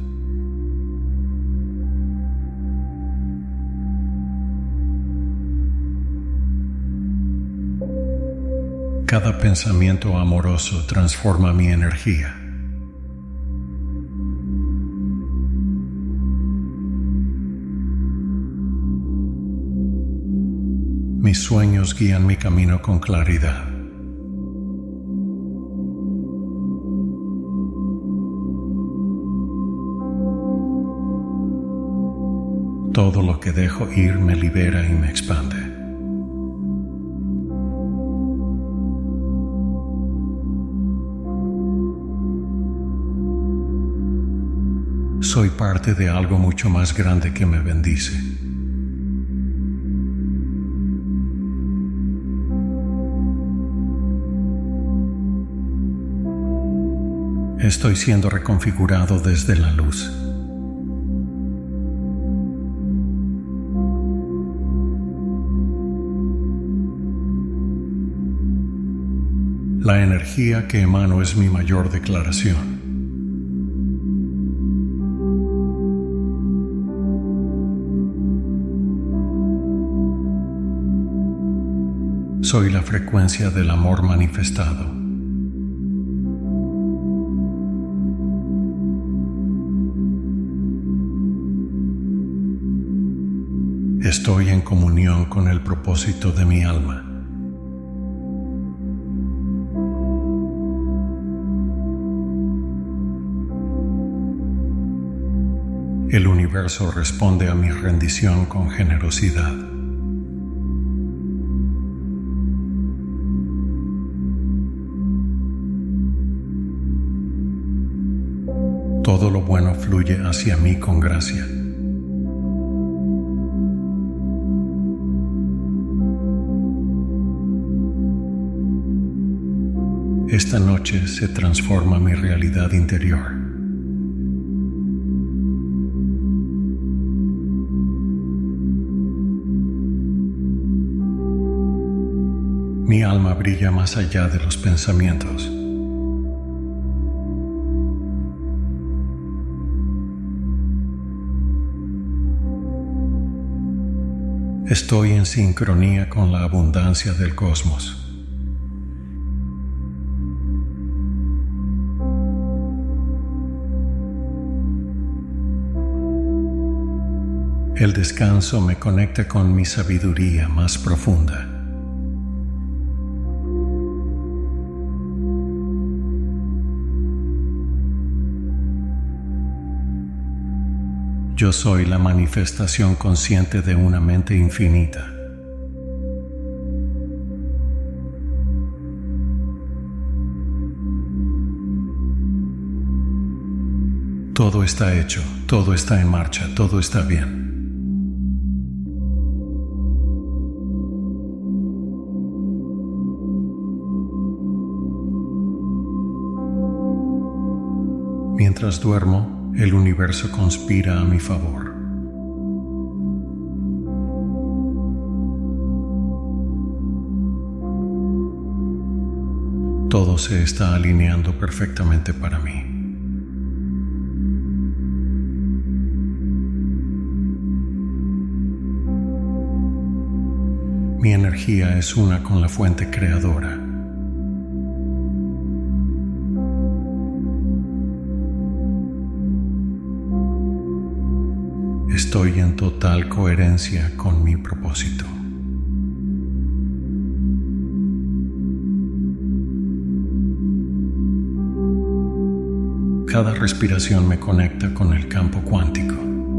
Cada pensamiento amoroso transforma mi energía. Mis sueños guían mi camino con claridad. Todo lo que dejo ir me libera y me expande. Soy parte de algo mucho más grande que me bendice. Estoy siendo reconfigurado desde la luz. La energía que emano es mi mayor declaración. Soy la frecuencia del amor manifestado. Estoy en comunión con el propósito de mi alma. El universo responde a mi rendición con generosidad. Todo lo bueno fluye hacia mí con gracia. Esta noche se transforma mi realidad interior. Mi alma brilla más allá de los pensamientos. Estoy en sincronía con la abundancia del cosmos. El descanso me conecta con mi sabiduría más profunda. Yo soy la manifestación consciente de una mente infinita. Todo está hecho, todo está en marcha, todo está bien. Mientras duermo, el universo conspira a mi favor. Todo se está alineando perfectamente para mí. Mi energía es una con la fuente creadora. Estoy en total coherencia con mi propósito. Cada respiración me conecta con el campo cuántico.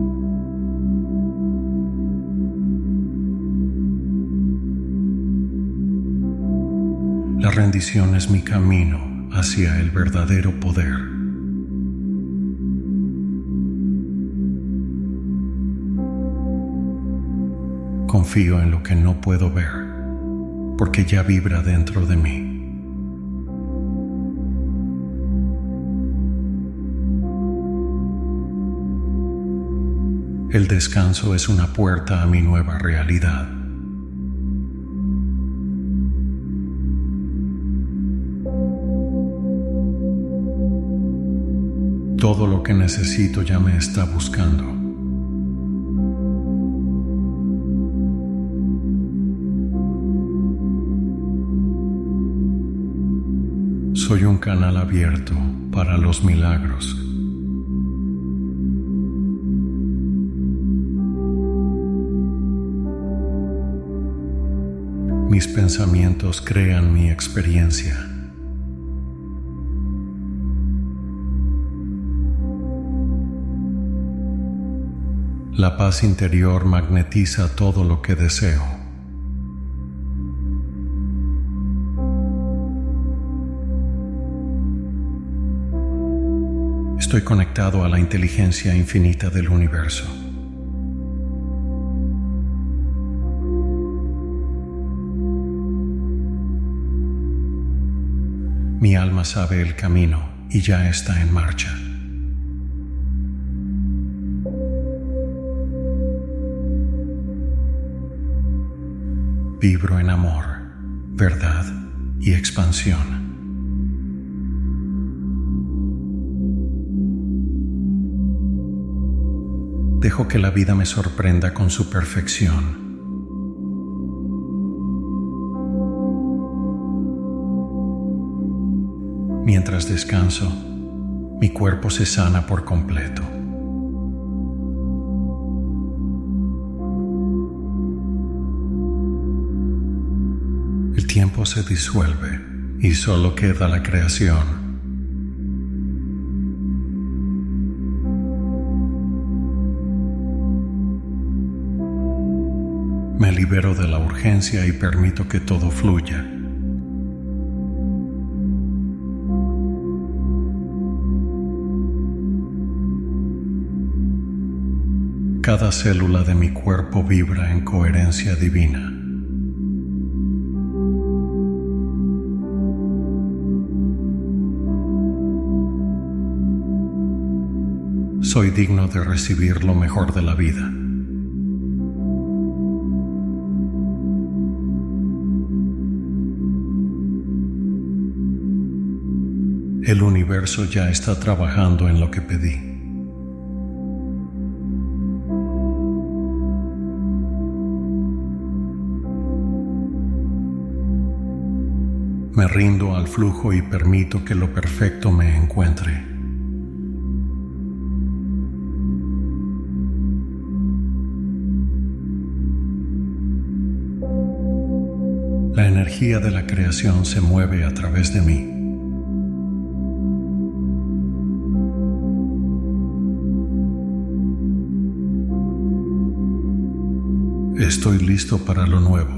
La rendición es mi camino hacia el verdadero poder. Confío en lo que no puedo ver, porque ya vibra dentro de mí. El descanso es una puerta a mi nueva realidad. Todo lo que necesito ya me está buscando. Soy un canal abierto para los milagros. Mis pensamientos crean mi experiencia. La paz interior magnetiza todo lo que deseo. Estoy conectado a la inteligencia infinita del universo. Mi alma sabe el camino y ya está en marcha. Vibro en amor, verdad y expansión. Dejo que la vida me sorprenda con su perfección. Mientras descanso, mi cuerpo se sana por completo. El tiempo se disuelve y solo queda la creación. Me libero de la urgencia y permito que todo fluya. Cada célula de mi cuerpo vibra en coherencia divina. Soy digno de recibir lo mejor de la vida. El universo ya está trabajando en lo que pedí. Me rindo al flujo y permito que lo perfecto me encuentre. La energía de la creación se mueve a través de mí. Estoy listo para lo nuevo.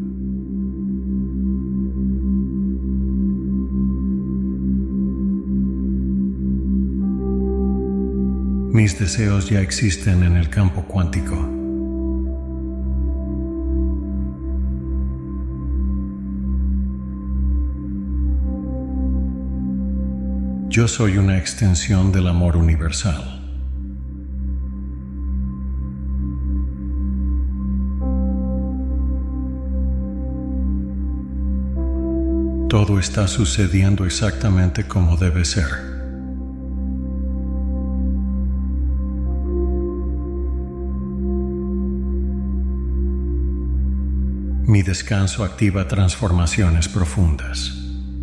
Mis deseos ya existen en el campo cuántico. Yo soy una extensión del amor universal. Todo está sucediendo exactamente como debe ser. Mi descanso activa transformaciones profundas.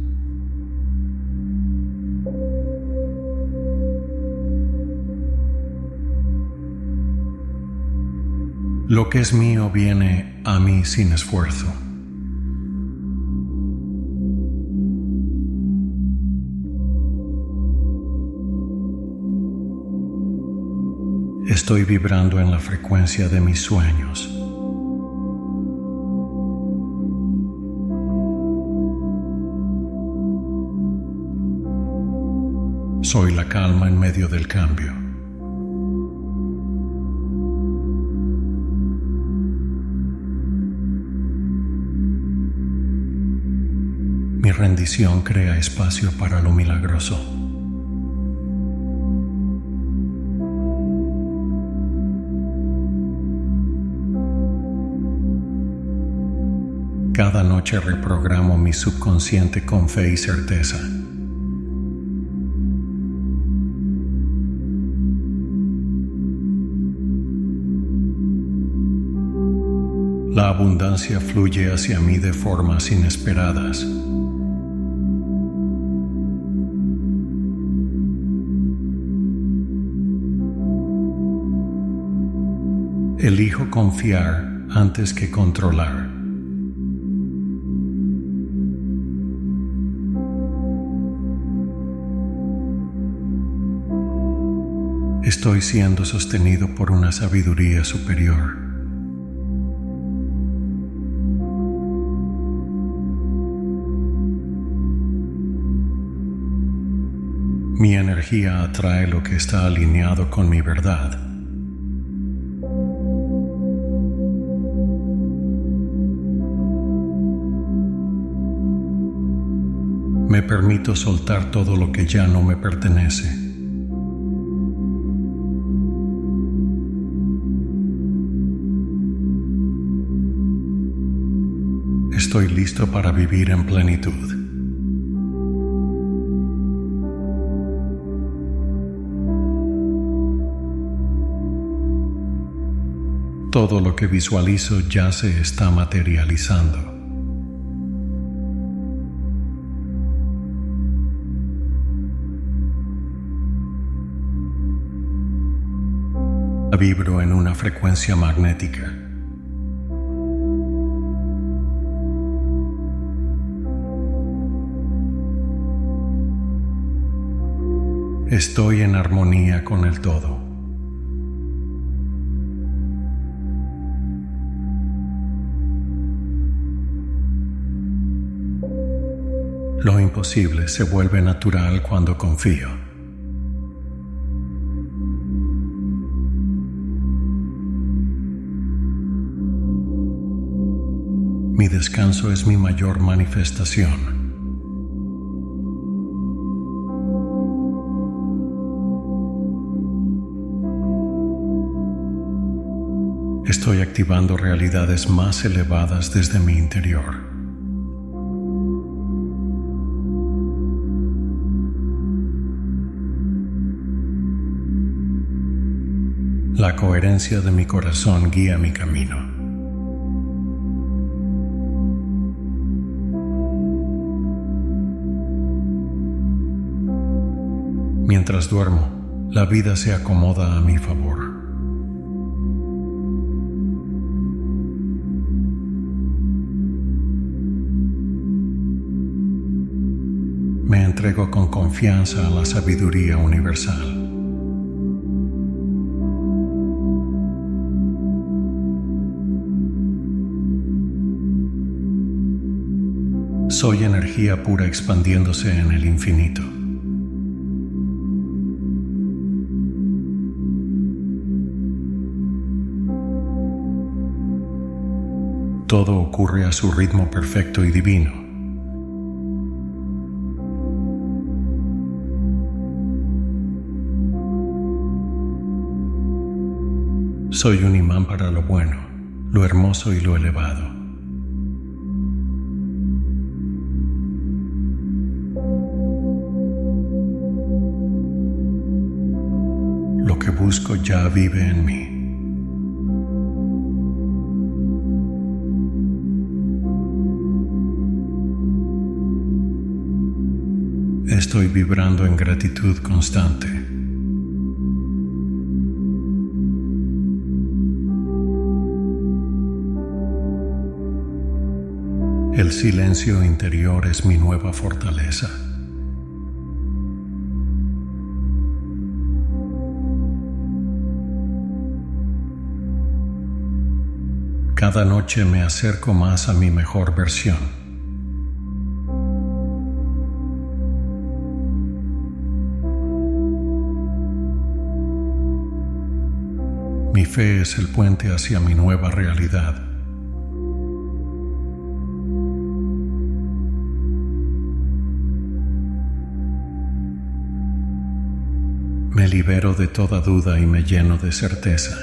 Lo que es mío viene a mí sin esfuerzo. Estoy vibrando en la frecuencia de mis sueños. Soy la calma en medio del cambio. Mi rendición crea espacio para lo milagroso. Cada noche reprogramo mi subconsciente con fe y certeza. La abundancia fluye hacia mí de formas inesperadas. Elijo confiar antes que controlar. Estoy siendo sostenido por una sabiduría superior. Mi energía atrae lo que está alineado con mi verdad. Me permito soltar todo lo que ya no me pertenece. Estoy listo para vivir en plenitud. Todo lo que visualizo ya se está materializando. Vibro en una frecuencia magnética. Estoy en armonía con el todo. Lo imposible se vuelve natural cuando confío. Mi descanso es mi mayor manifestación. Estoy activando realidades más elevadas desde mi interior. La coherencia de mi corazón guía mi camino. Mientras duermo, la vida se acomoda a mi favor. Me entrego con confianza a la sabiduría universal. Soy energía pura expandiéndose en el infinito. Todo ocurre a su ritmo perfecto y divino. Soy un imán para lo bueno, lo hermoso y lo elevado. Lo que busco ya vive en mí. Estoy vibrando en gratitud constante. El silencio interior es mi nueva fortaleza. Cada noche me acerco más a mi mejor versión. Mi fe es el puente hacia mi nueva realidad. Me libero de toda duda y me lleno de certeza.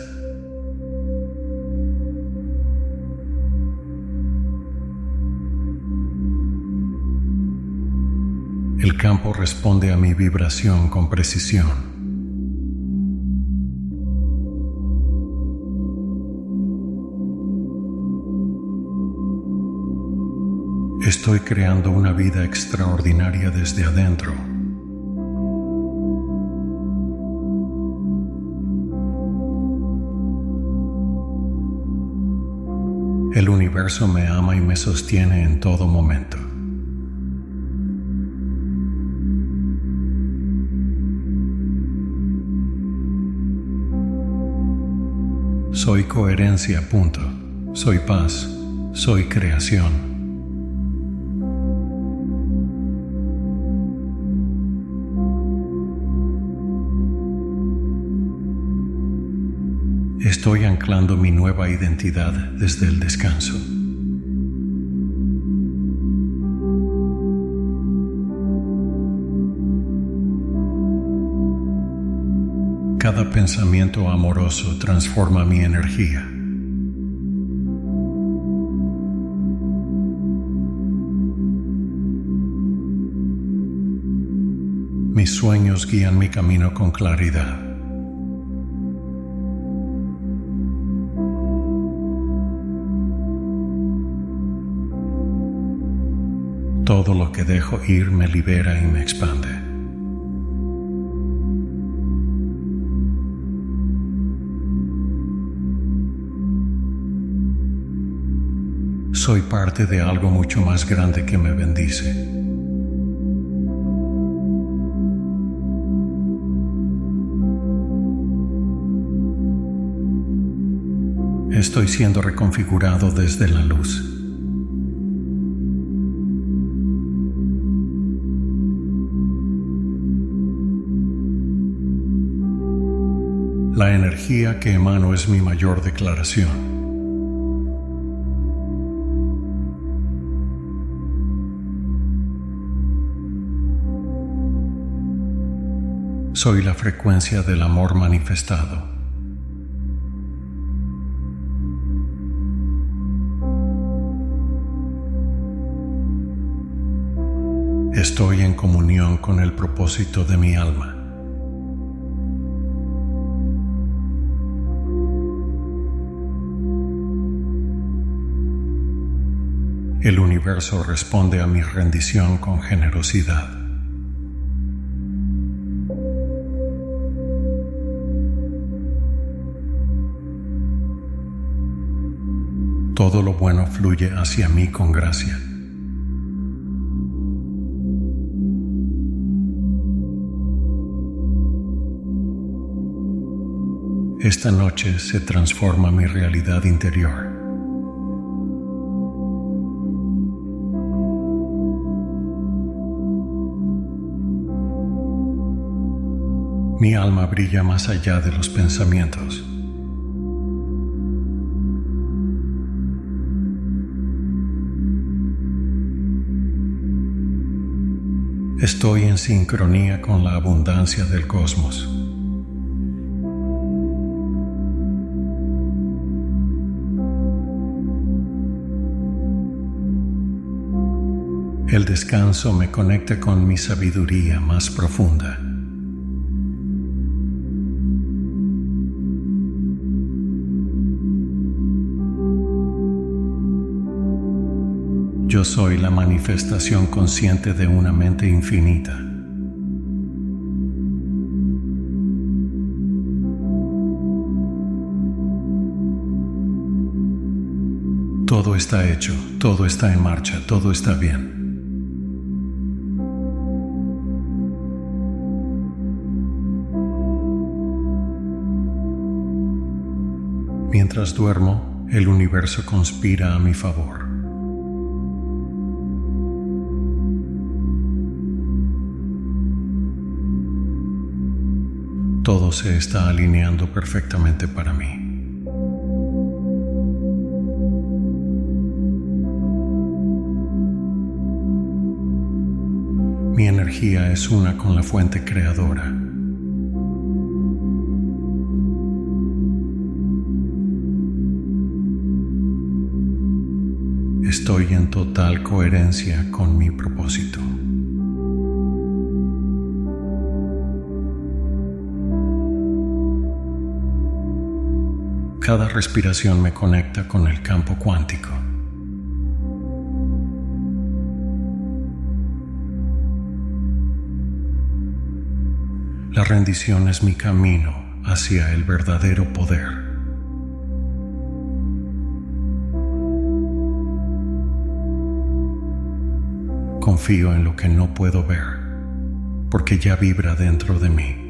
El campo responde a mi vibración con precisión. Estoy creando una vida extraordinaria desde adentro. El universo me ama y me sostiene en todo momento. Soy coherencia, punto. Soy paz. Soy creación. Estoy anclando mi nueva identidad desde el descanso. Cada pensamiento amoroso transforma mi energía. Mis sueños guían mi camino con claridad. Todo lo que dejo ir me libera y me expande. Soy parte de algo mucho más grande que me bendice. Estoy siendo reconfigurado desde la luz. La energía que emano es mi mayor declaración. Soy la frecuencia del amor manifestado. Estoy en comunión con el propósito de mi alma. el universo responde a mi rendición con generosidad. Todo lo bueno fluye hacia mí con gracia. Esta noche se transforma mi realidad interior. Mi alma brilla más allá de los pensamientos. Estoy en sincronía con la abundancia del cosmos. El descanso me conecta con mi sabiduría más profunda. Yo soy la manifestación consciente de una mente infinita. Todo está hecho, todo está en marcha, todo está bien. Mientras duermo, el universo conspira a mi favor. Todo se está alineando perfectamente para mí. Mi energía es una con la fuente creadora. Estoy en total coherencia con mi propósito. Cada respiración me conecta con el campo cuántico. La rendición es mi camino hacia el verdadero poder. Confío en lo que no puedo ver, porque ya vibra dentro de mí.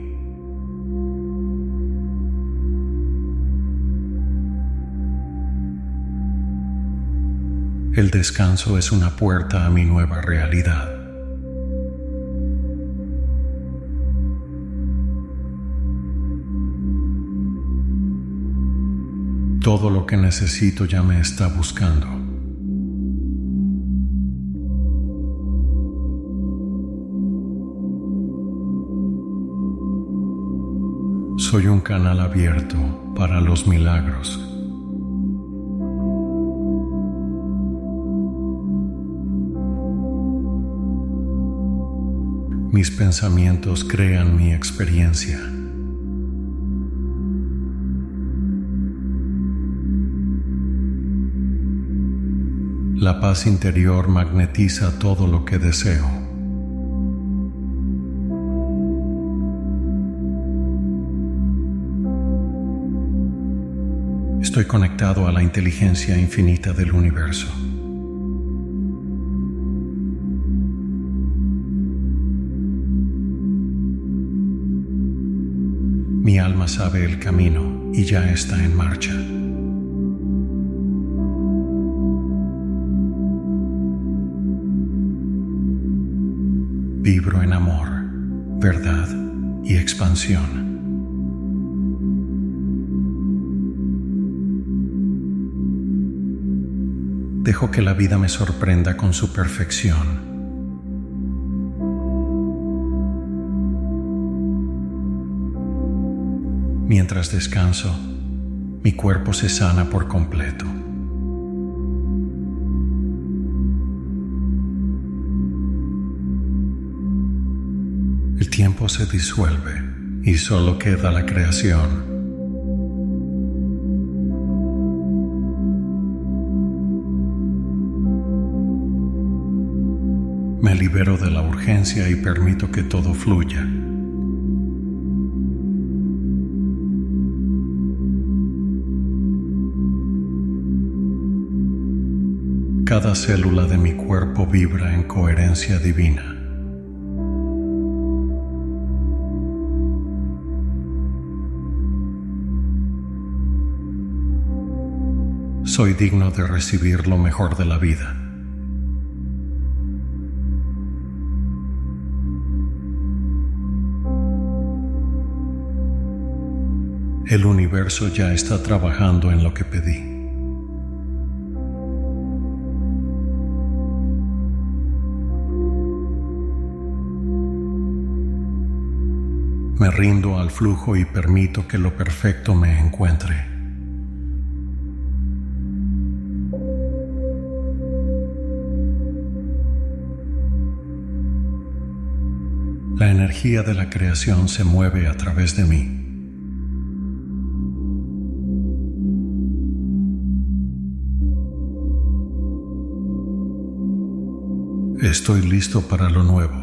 El descanso es una puerta a mi nueva realidad. Todo lo que necesito ya me está buscando. Soy un canal abierto para los milagros. Mis pensamientos crean mi experiencia. La paz interior magnetiza todo lo que deseo. Estoy conectado a la inteligencia infinita del universo. Mi alma sabe el camino y ya está en marcha. Vibro en amor, verdad y expansión. Dejo que la vida me sorprenda con su perfección. Mientras descanso, mi cuerpo se sana por completo. El tiempo se disuelve y solo queda la creación. libero de la urgencia y permito que todo fluya. Cada célula de mi cuerpo vibra en coherencia divina. Soy digno de recibir lo mejor de la vida. El universo ya está trabajando en lo que pedí. Me rindo al flujo y permito que lo perfecto me encuentre. La energía de la creación se mueve a través de mí. Estoy listo para lo nuevo.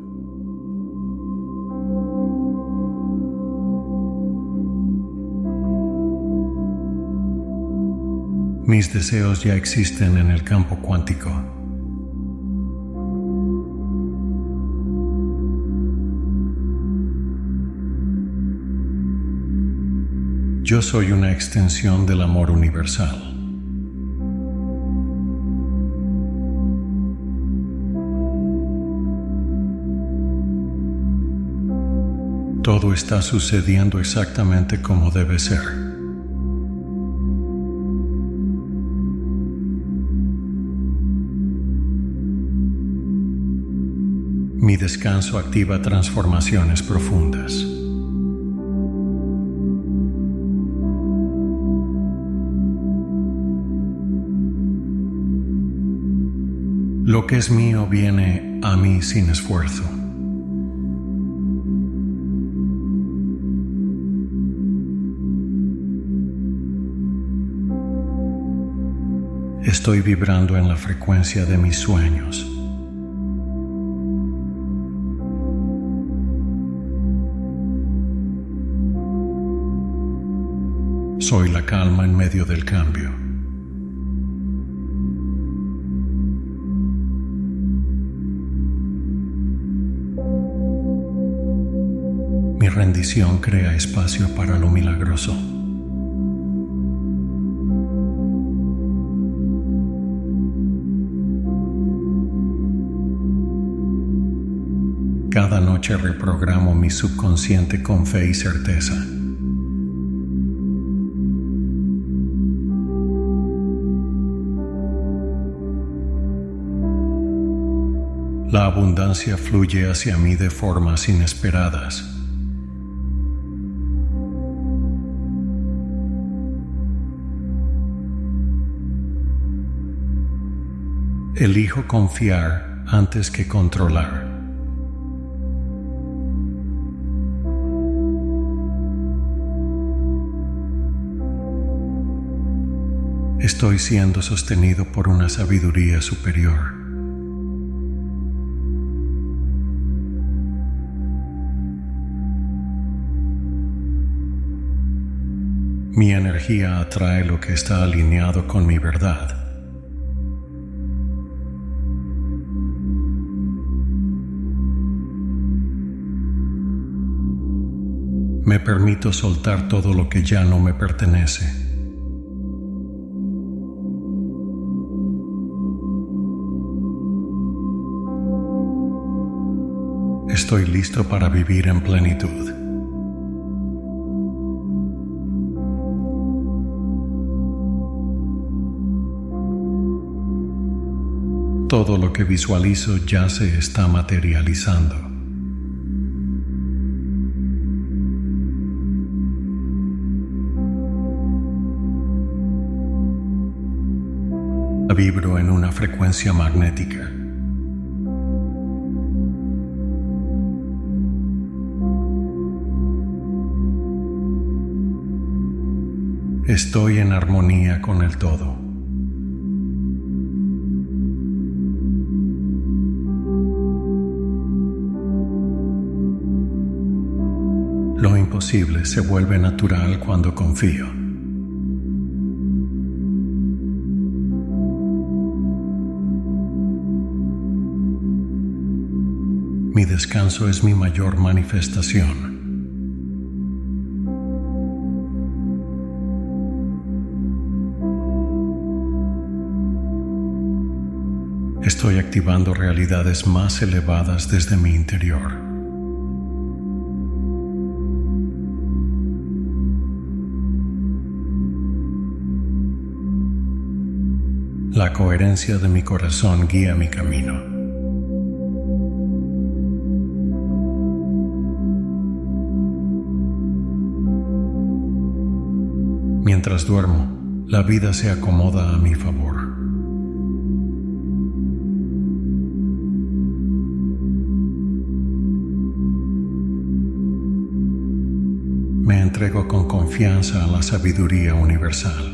Mis deseos ya existen en el campo cuántico. Yo soy una extensión del amor universal. Todo está sucediendo exactamente como debe ser. Mi descanso activa transformaciones profundas. Lo que es mío viene a mí sin esfuerzo. Estoy vibrando en la frecuencia de mis sueños. Soy la calma en medio del cambio. Mi rendición crea espacio para lo milagroso. Cada noche reprogramo mi subconsciente con fe y certeza. La abundancia fluye hacia mí de formas inesperadas. Elijo confiar antes que controlar. Estoy siendo sostenido por una sabiduría superior. Mi energía atrae lo que está alineado con mi verdad. Me permito soltar todo lo que ya no me pertenece. Estoy listo para vivir en plenitud. Todo lo que visualizo ya se está materializando. Vibro en una frecuencia magnética. Estoy en armonía con el todo. Lo imposible se vuelve natural cuando confío. Mi descanso es mi mayor manifestación. Estoy activando realidades más elevadas desde mi interior. La coherencia de mi corazón guía mi camino. Mientras duermo, la vida se acomoda a mi favor. Me entrego con confianza a la sabiduría universal.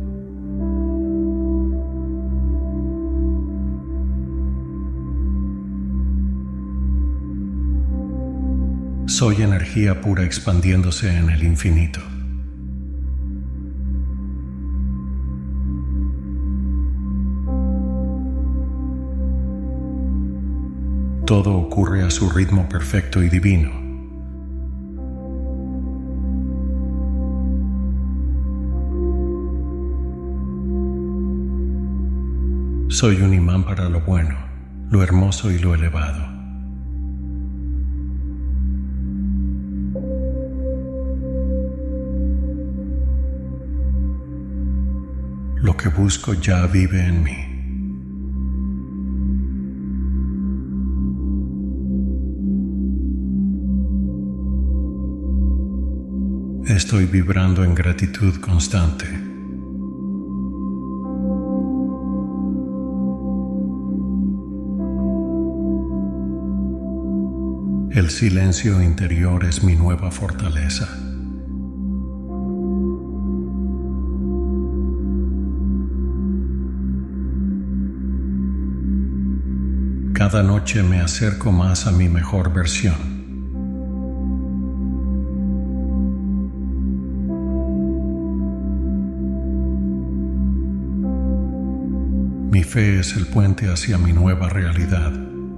Soy energía pura expandiéndose en el infinito. Todo ocurre a su ritmo perfecto y divino. Soy un imán para lo bueno, lo hermoso y lo elevado. Lo que busco ya vive en mí. Estoy vibrando en gratitud constante. El silencio interior es mi nueva fortaleza. Cada noche me acerco más a mi mejor versión. Mi fe es el puente hacia mi nueva realidad.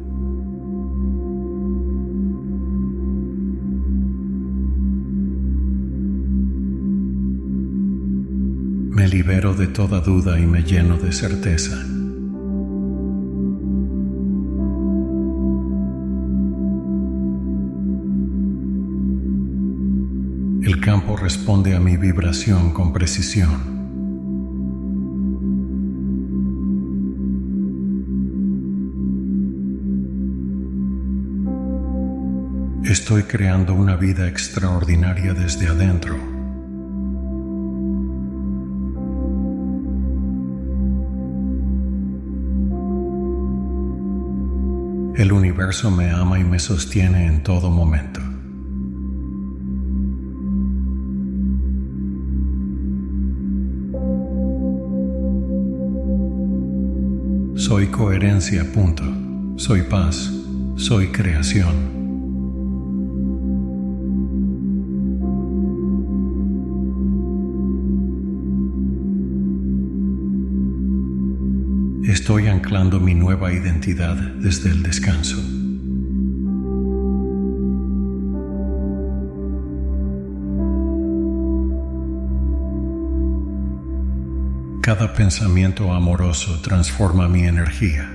Me libero de toda duda y me lleno de certeza. El campo responde a mi vibración con precisión. Estoy creando una vida extraordinaria desde adentro. El universo me ama y me sostiene en todo momento. Soy coherencia, punto. Soy paz. Soy creación. Estoy anclando mi nueva identidad desde el descanso. Cada pensamiento amoroso transforma mi energía.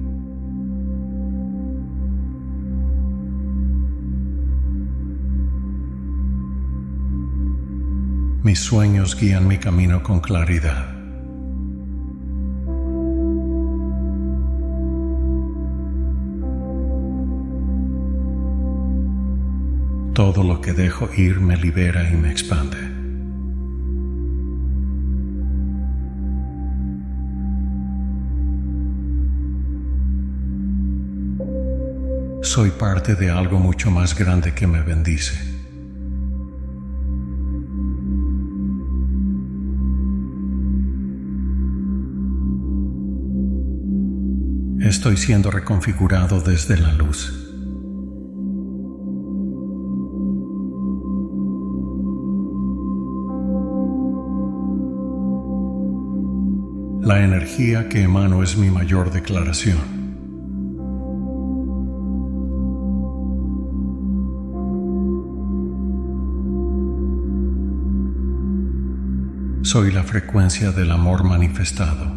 Mis sueños guían mi camino con claridad. Todo lo que dejo ir me libera y me expande. Soy parte de algo mucho más grande que me bendice. Estoy siendo reconfigurado desde la luz. La energía que emano es mi mayor declaración. Soy la frecuencia del amor manifestado.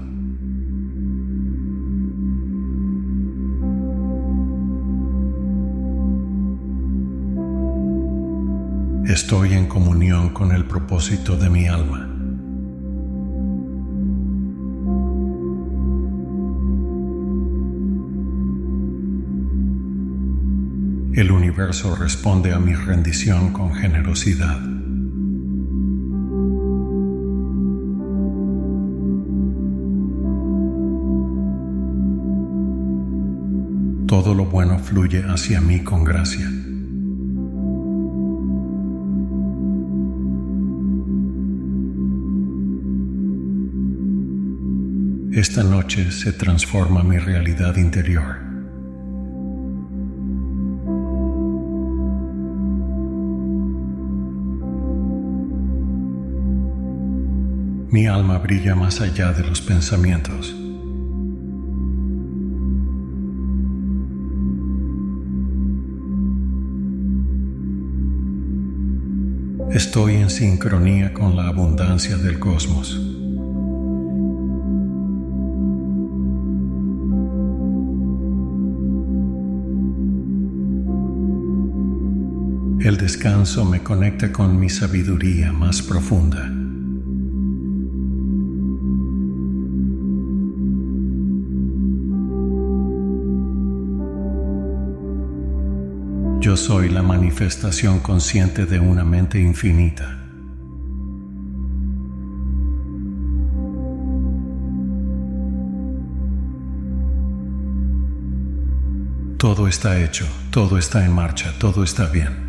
Estoy en comunión con el propósito de mi alma. El universo responde a mi rendición con generosidad. Todo lo bueno fluye hacia mí con gracia. Esta noche se transforma mi realidad interior. Mi alma brilla más allá de los pensamientos. Estoy en sincronía con la abundancia del cosmos. El descanso me conecta con mi sabiduría más profunda. Yo soy la manifestación consciente de una mente infinita. Todo está hecho, todo está en marcha, todo está bien.